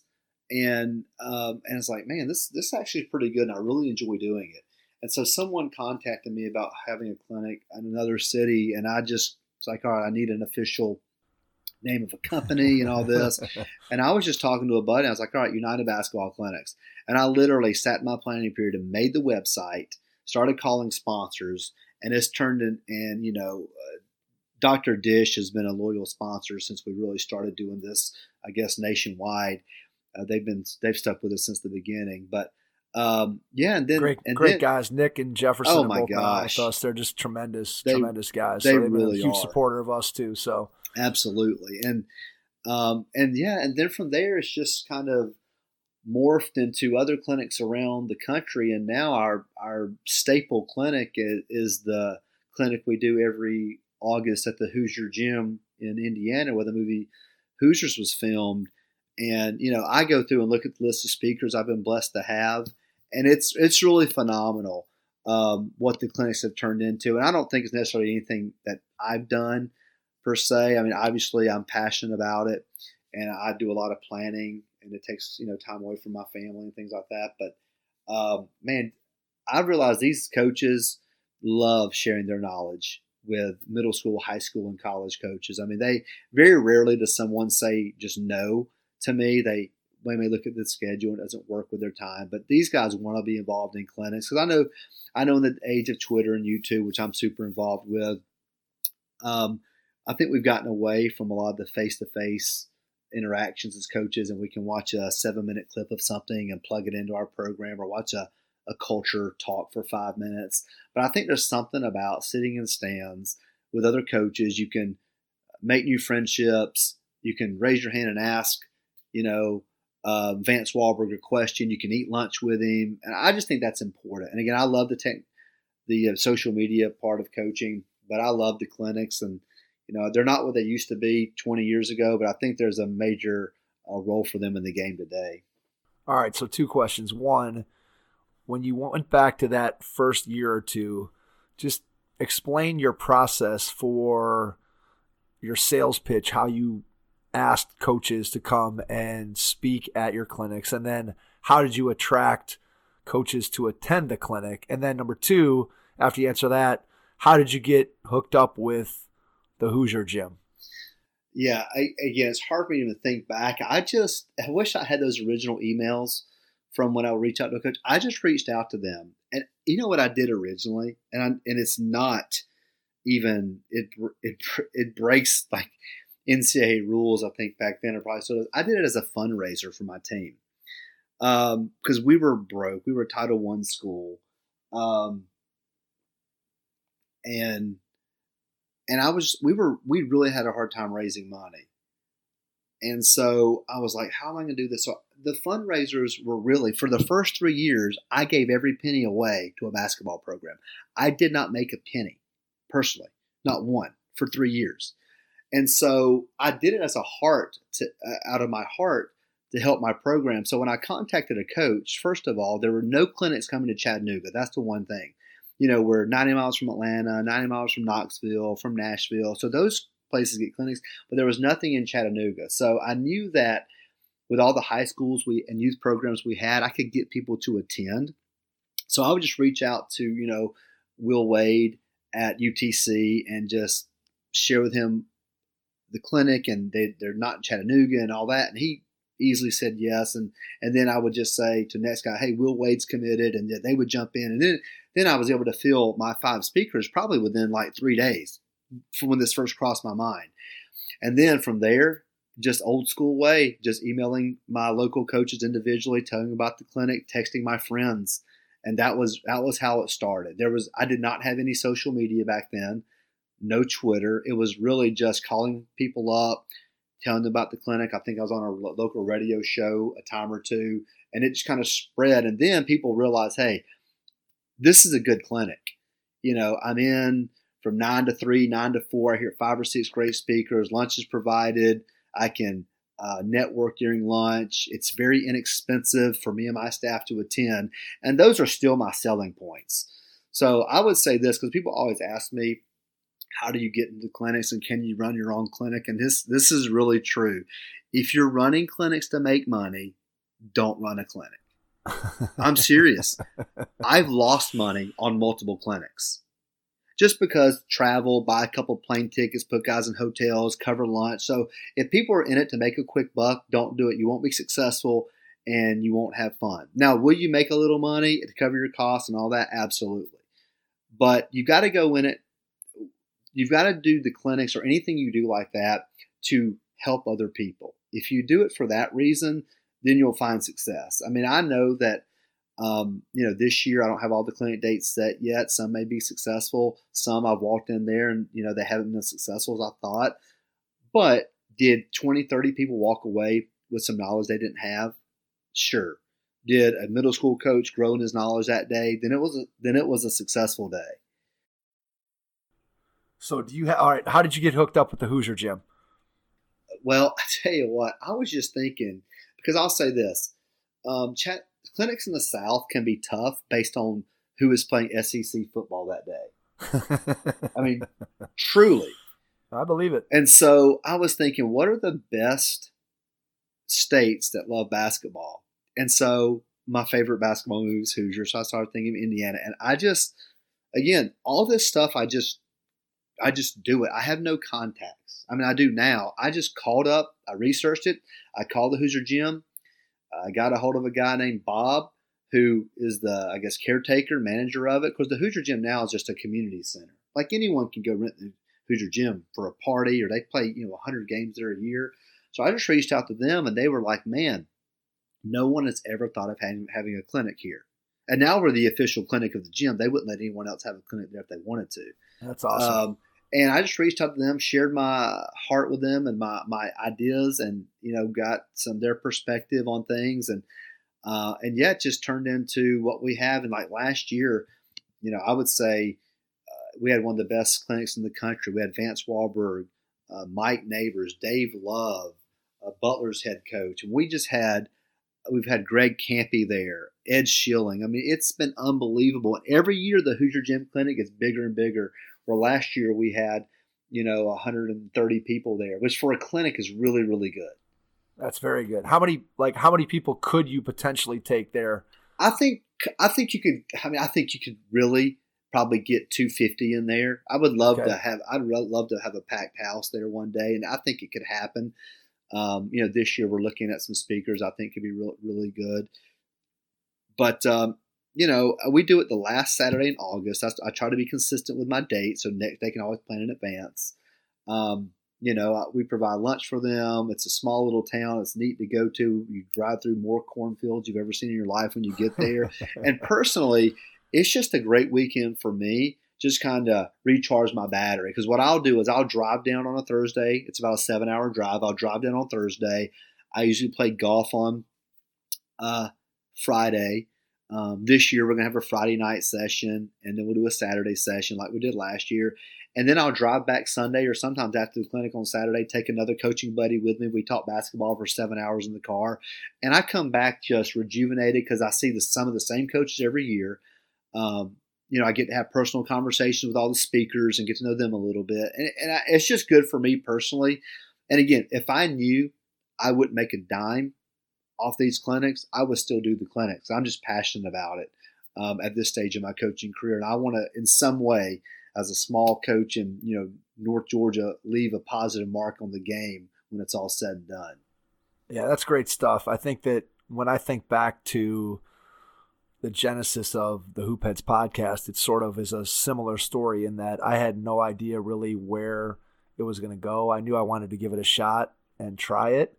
S3: And um, and it's like, man, this this actually is pretty good, and I really enjoy doing it. And so someone contacted me about having a clinic in another city, and I just was like, all right, I need an official name of a company and all this. And I was just talking to a buddy. I was like, all right, United Basketball Clinics. And I literally sat in my planning period and made the website, started calling sponsors, and it's turned in, and, you know, uh, Doctor Dish has been a loyal sponsor since we really started doing this, I guess, nationwide. Uh, they've been, they've stuck with us since the beginning, but um, yeah. And then,
S4: great,
S3: and
S4: great
S3: then,
S4: guys, Nick and Jefferson.
S3: oh
S4: are
S3: my
S4: both
S3: gosh.
S4: with us. They're just tremendous,
S3: They-
S4: tremendous guys.
S3: they
S4: so they've
S3: really
S4: been a huge
S3: are.
S4: supporter of us too. So
S3: Absolutely. And, um, and yeah, and then from there, it's just kind of morphed into other clinics around the country. And now our, our staple clinic is, is the clinic we do every August at the Hoosier Gym in Indiana, where the movie Hoosiers was filmed. And, you know, I go through and look at the list of speakers I've been blessed to have, and it's, it's really phenomenal, um, what the clinics have turned into. And I don't think it's necessarily anything that I've done per se. I mean, obviously I'm passionate about it, and I do a lot of planning, and it takes, you know, time away from my family and things like that. But, um, man, I realize these coaches love sharing their knowledge with middle school, high school, and college coaches. I mean, they very rarely does someone say just no to me. They, they may look at the schedule and it doesn't work with their time, but these guys want to be involved in clinics. Because I know, I know in the age of Twitter and YouTube, which I'm super involved with, um, I think we've gotten away from a lot of the face-to-face interactions as coaches, and we can watch a seven-minute clip of something and plug it into our program, or watch a, a culture talk for five minutes. But I think there's something about sitting in stands with other coaches. You can make new friendships. You can raise your hand and ask, you know, uh, Vance Wahlberg a question. You can eat lunch with him. And I just think that's important. And again, I love the tech, the uh, social media part of coaching, but I love the clinics. And, you know, they're not what they used to be twenty years ago, but I think there's a major uh, role for them in the game today.
S4: all right, so two questions. One, when you went back to that first year or two, just explain your process for your sales pitch, how you asked coaches to come and speak at your clinics, and then how did you attract coaches to attend the clinic? And then number two, after you answer that, how did you get hooked up with the Hoosier Gym?
S3: Yeah, I, again, it's hard for me to even think back. I just, I wish I had those original emails from when I would reach out to a coach. I just reached out to them. And you know what I did originally? And I, and it's not even, it, it, it breaks like N C double A rules, I think, back then. Or probably so. I did it as a fundraiser for my team. Um, because we were broke. We were a Title One school. Um, and, and I was, we were, we really had a hard time raising money. And so I was like, how am I going to do this? So the fundraisers were really, for the first three years, I gave every penny away to a basketball program. I did not make a penny personally, not one, for three years. And so I did it as a heart to, uh, out of my heart to help my program. So when I contacted a coach, first of all, there were no clinics coming to Chattanooga. That's the one thing. You know, we're ninety miles from Atlanta, ninety miles from Knoxville, from Nashville. So those places get clinics, but there was nothing in Chattanooga. So I knew that with all the high schools we and youth programs we had, I could get people to attend. So I would just reach out to, you know, Will Wade at U T C and just share with him the clinic, and they, they're not in Chattanooga and all that. And he easily said yes. And, and then I would just say to the next guy, hey, Will Wade's committed. And they would jump in. And then, then I was able to fill my five speakers probably within like three days from when this first crossed my mind. And then from there, just old school way, just emailing my local coaches individually, telling them about the clinic, texting my friends. And that was, that was how it started. There was, I did not have any social media back then. No Twitter. It was really just calling people up, telling them about the clinic. I think I was on a local radio show a time or two, and it just kind of spread. And then people realized, hey, this is a good clinic. You know, I'm in from nine to three, nine to four. I hear five or six great speakers. Lunch is provided. I can uh, network during lunch. It's very inexpensive for me and my staff to attend. And those are still my selling points. So I would say this, because people always ask me, how do you get into clinics and can you run your own clinic? And this this is really true. If you're running clinics to make money, don't run a clinic. I'm serious. I've lost money on multiple clinics just because travel, buy a couple plane tickets, put guys in hotels, cover lunch. So if people are in it to make a quick buck, don't do it. You won't be successful and you won't have fun. Now, will you make a little money to cover your costs and all that? Absolutely. But you got to go in it. You've got to do the clinics or anything you do like that to help other people. If you do it for that reason, then you'll find success. I mean, I know that, um, you know, this year I don't have all the clinic dates set yet. Some may be successful. Some I've walked in there and, you know, they haven't been as successful as I thought. But did twenty, thirty people walk away with some knowledge they didn't have? Sure. Did a middle school coach grow in his knowledge that day? Then it was a, then it was a successful day.
S4: So do you have, all right, how did you get hooked up with the Hoosier Gym?
S3: Well, I tell you what, I was just thinking, because I'll say this, um, chat, clinics in the South can be tough based on who is playing S E C football that day. I mean, truly.
S4: I believe it.
S3: And so I was thinking, what are the best states that love basketball? And so my favorite basketball movie is Hoosier, so I started thinking of Indiana. And I just, again, all this stuff I just, I just do it. I have no contacts. I mean, I do now. I just called up. I researched it. I called the Hoosier Gym. I got a hold of a guy named Bob, who is the, I guess, caretaker, manager of it. Because the Hoosier Gym now is just a community center. Like anyone can go rent the Hoosier Gym for a party, or they play, you know, one hundred games there a year. So I just reached out to them, and they were like, man, no one has ever thought of having, having a clinic here. And now we're the official clinic of the gym. They wouldn't let anyone else have a clinic there if they wanted to.
S4: That's awesome.
S3: Um, and I just reached out to them, shared my heart with them and my, my ideas, and, you know, got some their perspective on things. And, uh, and yeah, it just turned into what we have. And like last year, you know, I would say uh, we had one of the best clinics in the country. We had Vance Wahlberg, uh, Mike Neighbors, Dave Love, uh, Butler's head coach. And we just had, we've had Greg Campy there, Ed Schilling. I mean, it's been unbelievable. And every year the Hoosier Gym Clinic gets bigger and bigger. Where last year we had, you know, one hundred thirty people there, which for a clinic is really, really good.
S4: That's very good. How many, like, how many people could you potentially take there?
S3: I think, I think you could, I mean, I think you could really probably get two hundred fifty in there. I would love
S4: Okay.
S3: to have, I'd really love to have a packed house there one day. And I think it could happen. Um, you know, this year we're looking at some speakers I think could be real, really good. But, um, you know, we do it the last Saturday in August. I, I try to be consistent with my date, so next, they can always plan in advance. Um, you know, we provide lunch for them. It's a small little town. It's neat to go to. You drive through more cornfields you've ever seen in your life when you get there. And personally, it's just a great weekend for me. Just kind of recharge my battery. Because what I'll do is I'll drive down on a Thursday. It's about a seven-hour drive. I'll drive down on Thursday. I usually play golf on uh, Friday. Um, this year, we're going to have a Friday night session, and then we'll do a Saturday session like we did last year. And then I'll drive back Sunday or sometimes after the clinic on Saturday, take another coaching buddy with me. We talk basketball for seven hours in the car. And I come back just rejuvenated because I see the, some of the same coaches every year. Um, you know, I get to have personal conversations with all the speakers and get to know them a little bit. And, and I, it's just good for me personally. And again, if I knew I wouldn't make a dime off these clinics, I would still do the clinics. I'm just passionate about it um, at this stage of my coaching career. And I want to, in some way, as a small coach in, you know, North Georgia, leave a positive mark on the game when it's all said and done.
S4: Yeah, that's great stuff. I think that when I think back to the genesis of the Hoopheads podcast, it sort of is a similar story in that I had no idea really where it was going to go. I knew I wanted to give it a shot and try it.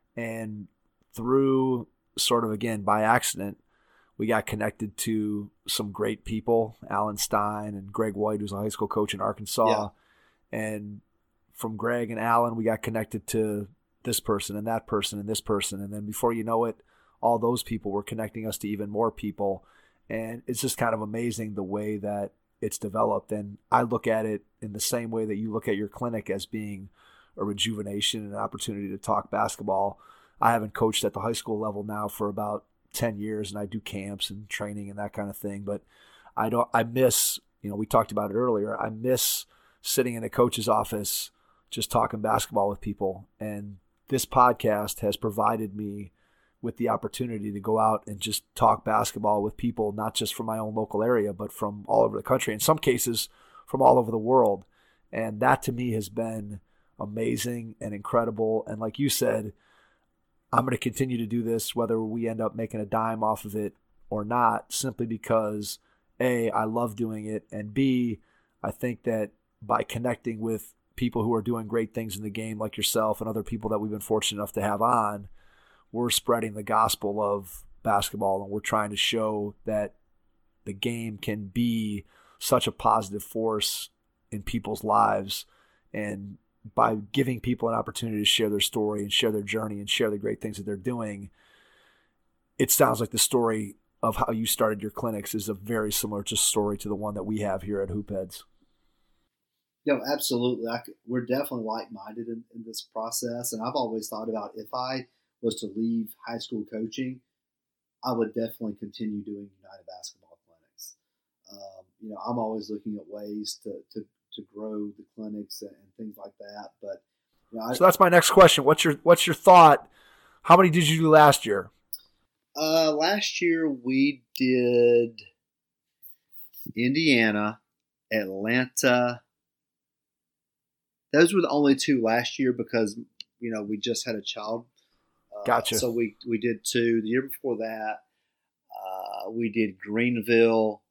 S4: And through sort of, again, by accident, we got connected to some great people, Alan Stein and Greg White, who's a high school coach in Arkansas. Yeah. And from Greg and Alan, we got connected to this person and that person and this person. And then before you know it, all those people were connecting us to even more people. And it's just kind of amazing the way that it's developed. And I look at it in the same way that you look at your clinic as being a rejuvenation and an opportunity to talk basketball. I haven't coached at the high school level now for about ten years, and I do camps and training and that kind of thing. But I don't, I miss, you know, we talked about it earlier. I miss sitting in a coach's office, just talking basketball with people. And this podcast has provided me with the opportunity to go out and just talk basketball with people, not just from my own local area, but from all over the country, in some cases from all over the world. And that to me has been amazing and incredible. And like you said, I'm going to continue to do this whether we end up making a dime off of it or not, simply because A, I love doing it, and B, I think that by connecting with people who are doing great things in the game like yourself and other people that we've been fortunate enough to have on, we're spreading the gospel of basketball, and we're trying to show that the game can be such a positive force in people's lives. And by giving people an opportunity to share their story and share their journey and share the great things that they're doing, it sounds like the story of how you started your clinics is a very similar just story to the one that we have here at Hoopheads.
S3: Yeah, absolutely. I could, we're definitely like-minded in, in this process. And I've always thought about if I was to leave high school coaching, I would definitely continue doing United basketball clinics. Um, you know, I'm always looking at ways to, to to grow the clinics and, and things like that. But you know, I,
S4: so that's my next question. What's your what's your thought? How many did you do last year?
S3: Uh, last year we did Indiana, Atlanta. Those were the only two last year because you know we just had a child. Uh,
S4: gotcha.
S3: So we we did two. The year before that, uh, we did Greenville,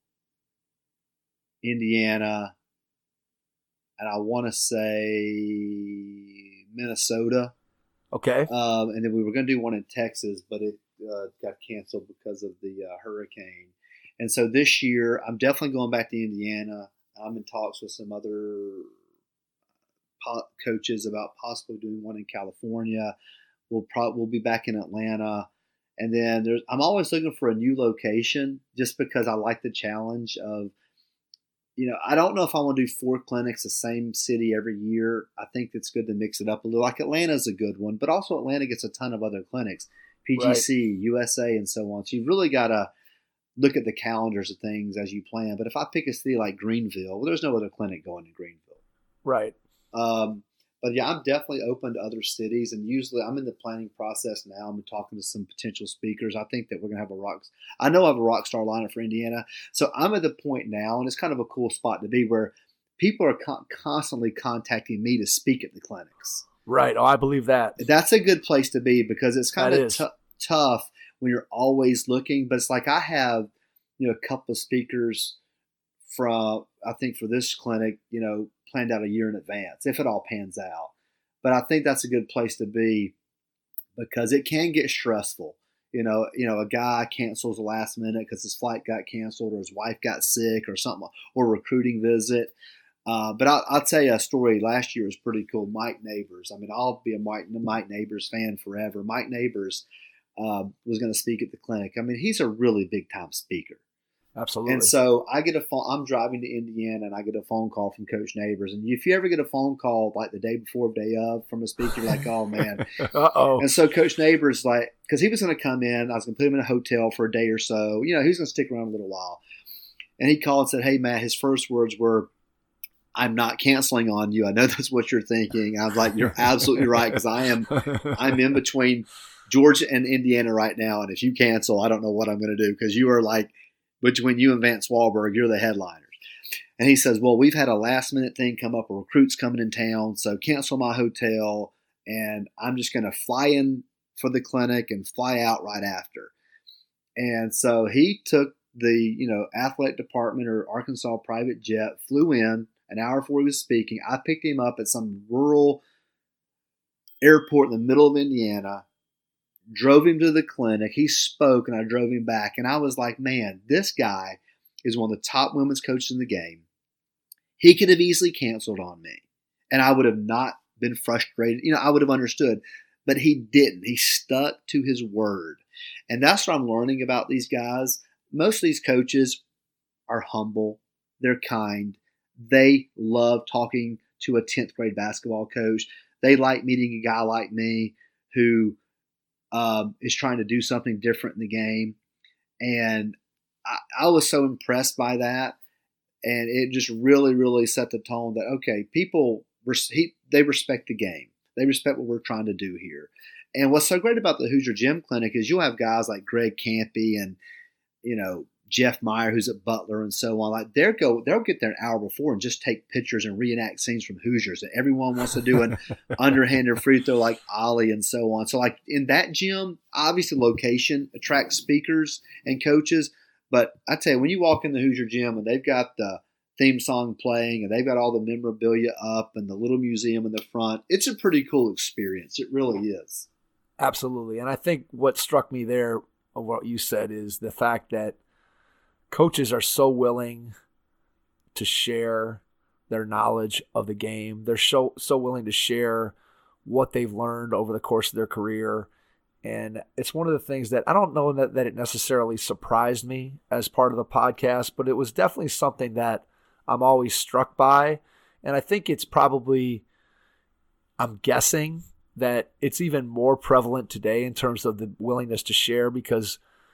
S3: Indiana, and I want to say Minnesota.
S4: Okay.
S3: Um, and then we were going to do one in Texas, but it uh, got canceled because of the uh, hurricane. And so this year, I'm definitely going back to Indiana. I'm in talks with some other po- coaches about possibly doing one in California. We'll probably we'll be back in Atlanta. And then there's I'm always looking for a new location just because I like the challenge of, you know, I don't know if I want to do four clinics the same city every year. I think it's good to mix it up a little. Like Atlanta's a good one, but also Atlanta gets a ton of other clinics, P G C, right. U S A, and so on. So you've really got to look at the calendars of things as you plan. But if I pick a city like Greenville, well, there's no other clinic going to Greenville.
S4: Right.
S3: Um, but yeah, I'm definitely open to other cities, and usually I'm in the planning process now. I'm talking to some potential speakers. I think that we're going to have a rock. I know I have a rock star lineup for Indiana, so I'm at the point now, and it's kind of a cool spot to be where people are con- constantly contacting me to speak at the clinics.
S4: Right. Oh, I believe that.
S3: That's a good place to be because it's kind
S4: that
S3: of t- tough when you're always looking. But it's like I have, you know, a couple of speakers from I think for this clinic, you know, planned out a year in advance if it all pans out. But I think that's a good place to be because it can get stressful. You know, you know, a guy cancels the last minute because his flight got canceled or his wife got sick or something, or a recruiting visit. Uh, but I'll, I'll tell you a story. Last year was pretty cool. Mike Neighbors. I mean, I'll be a Mike, Mike Neighbors fan forever. Mike Neighbors uh, was going to speak at the clinic. I mean, he's a really big time speaker.
S4: Absolutely.
S3: And so I get a phone. I'm driving to Indiana, and I get a phone call from Coach Neighbors. And if you ever get a phone call like the day before, day of, from a speaker, you're like, oh man.
S4: Uh-oh.
S3: And so Coach Neighbors, like, because he was going to come in, I was going to put him in a hotel for a day or so. You know, he was going to stick around a little while. And he called and said, hey Matt, his first words were, I'm not canceling on you. I know that's what you're thinking. I was like, you're absolutely right, because I am, I'm in between Georgia and Indiana right now, and if you cancel, I don't know what I'm going to do, because you are like, between you and Vance Wahlberg, you're the headliners. And he says, well, we've had a last minute thing come up, a recruit's coming in town, so cancel my hotel, and I'm just going to fly in for the clinic and fly out right after. And so he took the, you know, athletic department or Arkansas private jet, flew in an hour before he was speaking. I picked him up at some rural airport in the middle of Indiana, drove him to the clinic. He spoke, and I drove him back. And I was like, man, this guy is one of the top women's coaches in the game. He could have easily canceled on me, and I would have not been frustrated. You know, I would have understood. But he didn't. He stuck to his word. And that's what I'm learning about these guys. Most of these coaches are humble. They're kind. They love talking to a tenth grade basketball coach. They like meeting a guy like me who um, is trying to do something different in the game. And I, I was so impressed by that. And it just really, really set the tone that, okay, people, he, they respect the game. They respect what we're trying to do here. And what's so great about the Hoosier Gym Clinic is you'll have guys like Greg Campy and, you know, Jeff Meyer, who's at Butler, and so on. Like they'll go, they'll get there an hour before and just take pictures and reenact scenes from Hoosiers. And everyone wants to do an underhanded free throw like Ollie and so on. So like in that gym, obviously location attracts speakers and coaches. But I tell you, when you walk in the Hoosier Gym and they've got the theme song playing and they've got all the memorabilia up and the little museum in the front, it's a pretty cool experience. It really is.
S4: Absolutely. And I think what struck me there of what you said is the fact that coaches are so willing to share their knowledge of the game. They're so so willing to share what they've learned over the course of their career. And it's one of the things that I don't know that, that it necessarily surprised me as part of the podcast, but it was definitely something that I'm always struck by. And I think it's probably, I'm guessing that it's even more prevalent today in terms of the willingness to share, because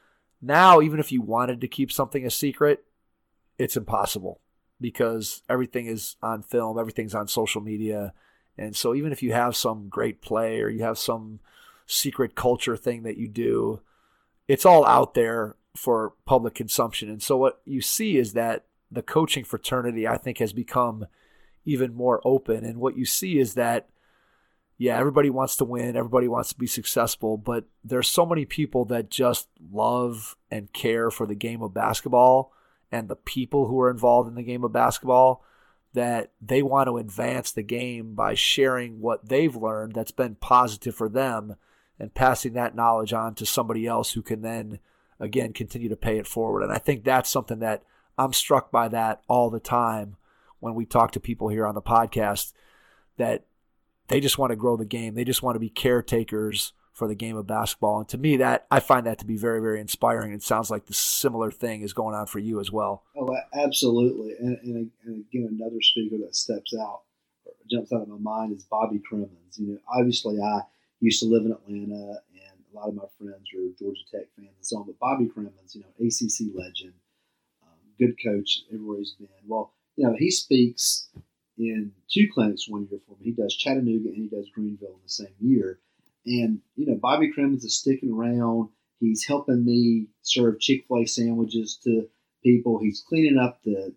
S4: now, even if you wanted to keep something a secret, it's impossible because everything is on film, everything's on social media. And so even if you have some great play or you have some secret culture thing that you do, it's all out there for public consumption. And so what you see is that the coaching fraternity, I think, has become even more open. And what you see is that, yeah, everybody wants to win, everybody wants to be successful, but there's so many people that just love and care for the game of basketball and the people who are involved in the game of basketball that they want to advance the game by sharing what they've learned that's been positive for them and passing that knowledge on to somebody else who can then, again, continue to pay it forward. And I think that's something that I'm struck by that all the time when we talk to people here on the podcast, that they just want to grow the game. They just want to be caretakers for the game of basketball. And to me, that I find that to be very, very inspiring. It sounds like the similar thing is going on for you as well.
S3: Oh, absolutely. And, and, and again, another speaker that steps out, or jumps out of my mind is Bobby Crimmins. You know, obviously I used to live in Atlanta, and a lot of my friends are Georgia Tech fans and so on. But Bobby Crimmins, you know, A C C legend, um, good coach everywhere he's been. Well, you know, he speaks in two clinics one year for me. He does Chattanooga and he does Greenville in the same year. And, you know, Bobby Crimmins is sticking around. He's helping me serve Chick-fil-A sandwiches to people. He's cleaning up the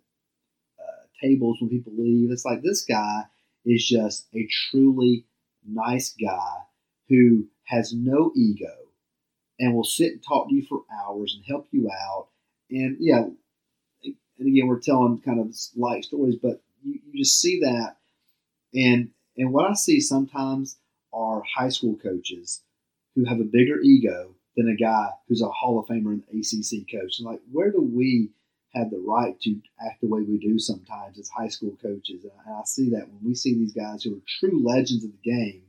S3: uh, tables when people leave. It's like this guy is just a truly nice guy who has no ego and will sit and talk to you for hours and help you out. And, yeah, and again, we're telling kind of light stories, but you, you just see that. And and what I see sometimes are high school coaches who have a bigger ego than a guy who's a Hall of Famer and A C C coach. And like, where do we have the right to act the way we do sometimes as high school coaches? And I see that when we see these guys who are true legends of the game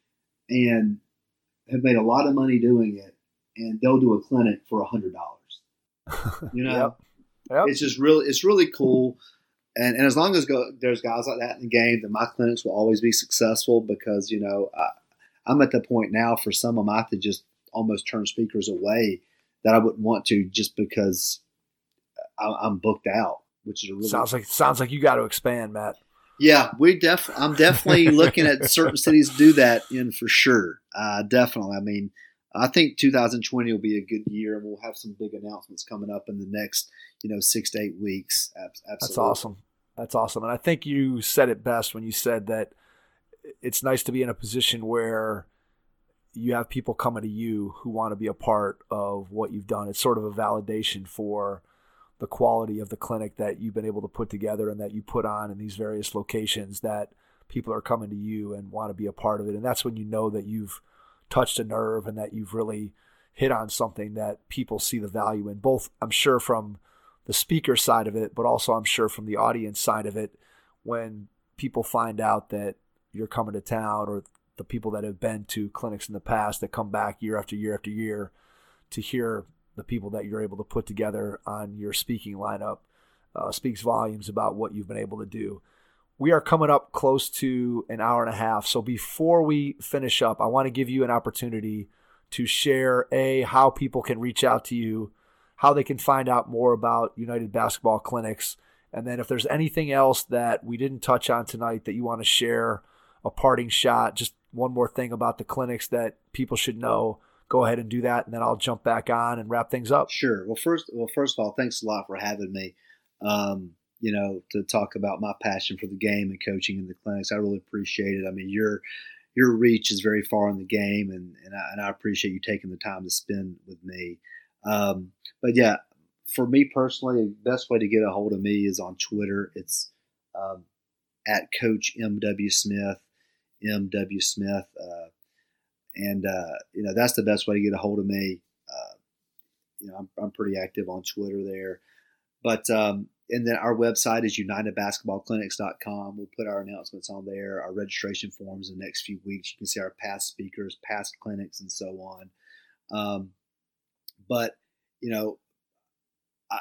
S3: and have made a lot of money doing it, and they'll do a clinic for a hundred dollars. You know,
S4: Yep. Yep.
S3: It's just really, it's really cool. And, and as long as go, there's guys like that in the game, then my clinics will always be successful because, you know, I, I'm at the point now for some of them I have to just almost turn speakers away that I wouldn't want to just because I, I'm booked out, which is a really
S4: sounds like sounds like you got to expand, Matt.
S3: Yeah, we def. I'm definitely looking at certain cities to do that in for sure. Uh, definitely. I mean, I think two thousand twenty will be a good year, and we'll have some big announcements coming up in the next, you know, six to eight weeks. Absolutely.
S4: That's awesome. That's awesome. And I think you said it best when you said that it's nice to be in a position where you have people coming to you who want to be a part of what you've done. It's sort of a validation for the quality of the clinic that you've been able to put together and that you put on in these various locations, that people are coming to you and want to be a part of it. And that's when you know that you've touched a nerve and that you've really hit on something that people see the value in, both, I'm sure, from the speaker side of it, but also I'm sure from the audience side of it, when people find out that you're coming to town, or the people that have been to clinics in the past that come back year after year after year to hear the people that you're able to put together on your speaking lineup, uh, speaks volumes about what you've been able to do. We are coming up close to an hour and a half. So before we finish up, I want to give you an opportunity to share, A, how people can reach out to you, how they can find out more about United Basketball Clinics, and then if there's anything else that we didn't touch on tonight that you want to share, a parting shot, just one more thing about the clinics that people should know, go ahead and do that, and then I'll jump back on and wrap things up.
S3: Sure. Well, first, well, first of all, thanks a lot for having me. Um, you know, to talk about my passion for the game and coaching in the clinics. I really appreciate it. I mean, your your reach is very far in the game, and and I, and I appreciate you taking the time to spend with me. Um, but yeah, for me personally, the best way to get a hold of me is on Twitter. It's um, at Coach M W Smith, M W Smith, uh, and uh, you know that's the best way to get a hold of me. Uh, you know, I'm, I'm pretty active on Twitter there, but um, and then our website is united basketball clinics dot com. We'll put our announcements on there, our registration forms in the next few weeks. You can see our past speakers, past clinics, and so on. Um, but you know, I,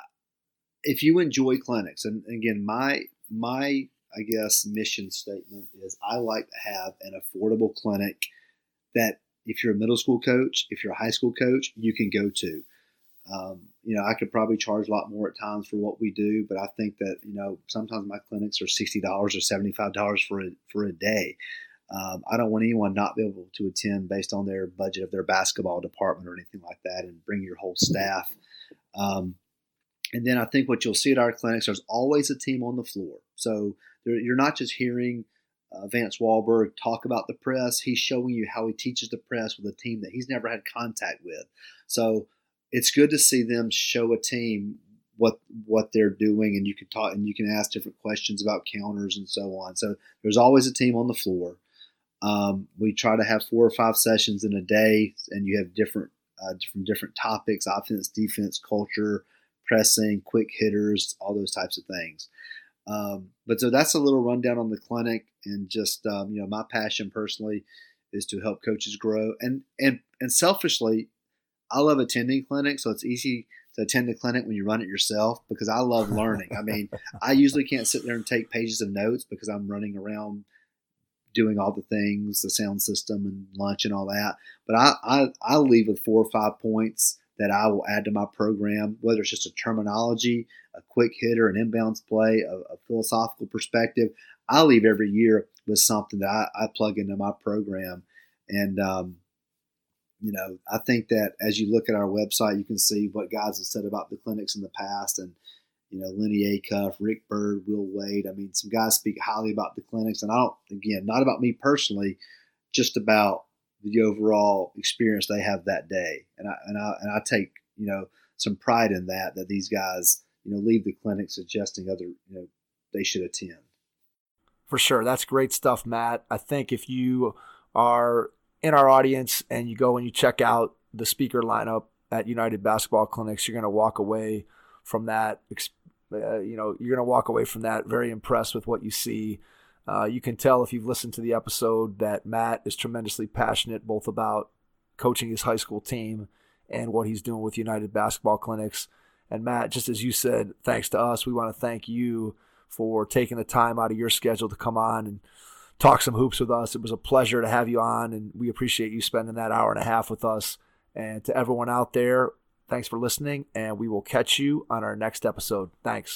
S3: if you enjoy clinics, and again, my my I guess mission statement is I like to have an affordable clinic that if you're a middle school coach, if you're a high school coach, you can go to. Um, you know, I could probably charge a lot more at times for what we do, but I think that, you know, sometimes my clinics are sixty dollars or seventy-five dollars for a, for a day. Um, I don't want anyone not be able to attend based on their budget of their basketball department or anything like that, and bring your whole staff. Um, and then I think what you'll see at our clinics, there's always a team on the floor. So there, you're not just hearing uh, Vance Wahlberg talk about the press. He's showing you how he teaches the press with a team that he's never had contact with. So it's good to see them show a team what what they're doing, and you can talk and you can ask different questions about counters and so on. So there's always a team on the floor. Um, we try to have four or five sessions in a day, and you have different uh, from different topics: offense, defense, culture, pressing, quick hitters, all those types of things. Um, but so that's a little rundown on the clinic, and just um, you know, my passion personally is to help coaches grow, and and and selfishly, I love attending clinics. So it's easy to attend a clinic when you run it yourself, because I love learning. I mean, I usually can't sit there and take pages of notes because I'm running around doing all the things, the sound system and lunch and all that. But I, I, I leave with four or five points that I will add to my program, whether it's just a terminology, a quick hitter, an inbounds play, a, a philosophical perspective. I leave every year with something that I, I plug into my program. And, um, you know, I think that as you look at our website, you can see what guys have said about the clinics in the past. And, you know, Lenny Acuff, Rick Bird, Will Wade. I mean, some guys speak highly about the clinics. And I don't, again, not about me personally, just about the overall experience they have that day. And I, and I, and I take, you know, some pride in that, that these guys, you know, leave the clinic suggesting other, you know, they should attend.
S4: For sure. That's great stuff, Matt. I think if you are in our audience and you go and you check out the speaker lineup at United Basketball Clinics, you're going to walk away from that, uh, you know, you're going to walk away from that very impressed with what you see. Uh, you can tell if you've listened to the episode that Matt is tremendously passionate both about coaching his high school team and what he's doing with United Basketball Clinics. And Matt, just as you said, thanks to us, we want to thank you for taking the time out of your schedule to come on and talk some hoops with us. It was a pleasure to have you on, and we appreciate you spending that hour and a half with us. And to everyone out there, thanks for listening, and we will catch you on our next episode. Thanks.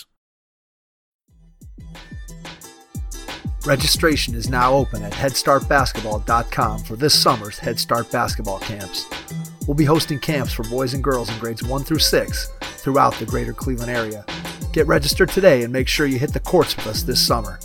S4: Registration is now open at head start basketball dot com for this summer's Head Start basketball camps. We'll be hosting camps for boys and girls in grades one through six throughout the greater Cleveland area. Get registered today and make sure you hit the courts with us this summer.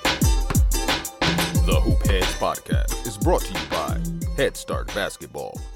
S1: Podcast is brought to you by Head Start Basketball.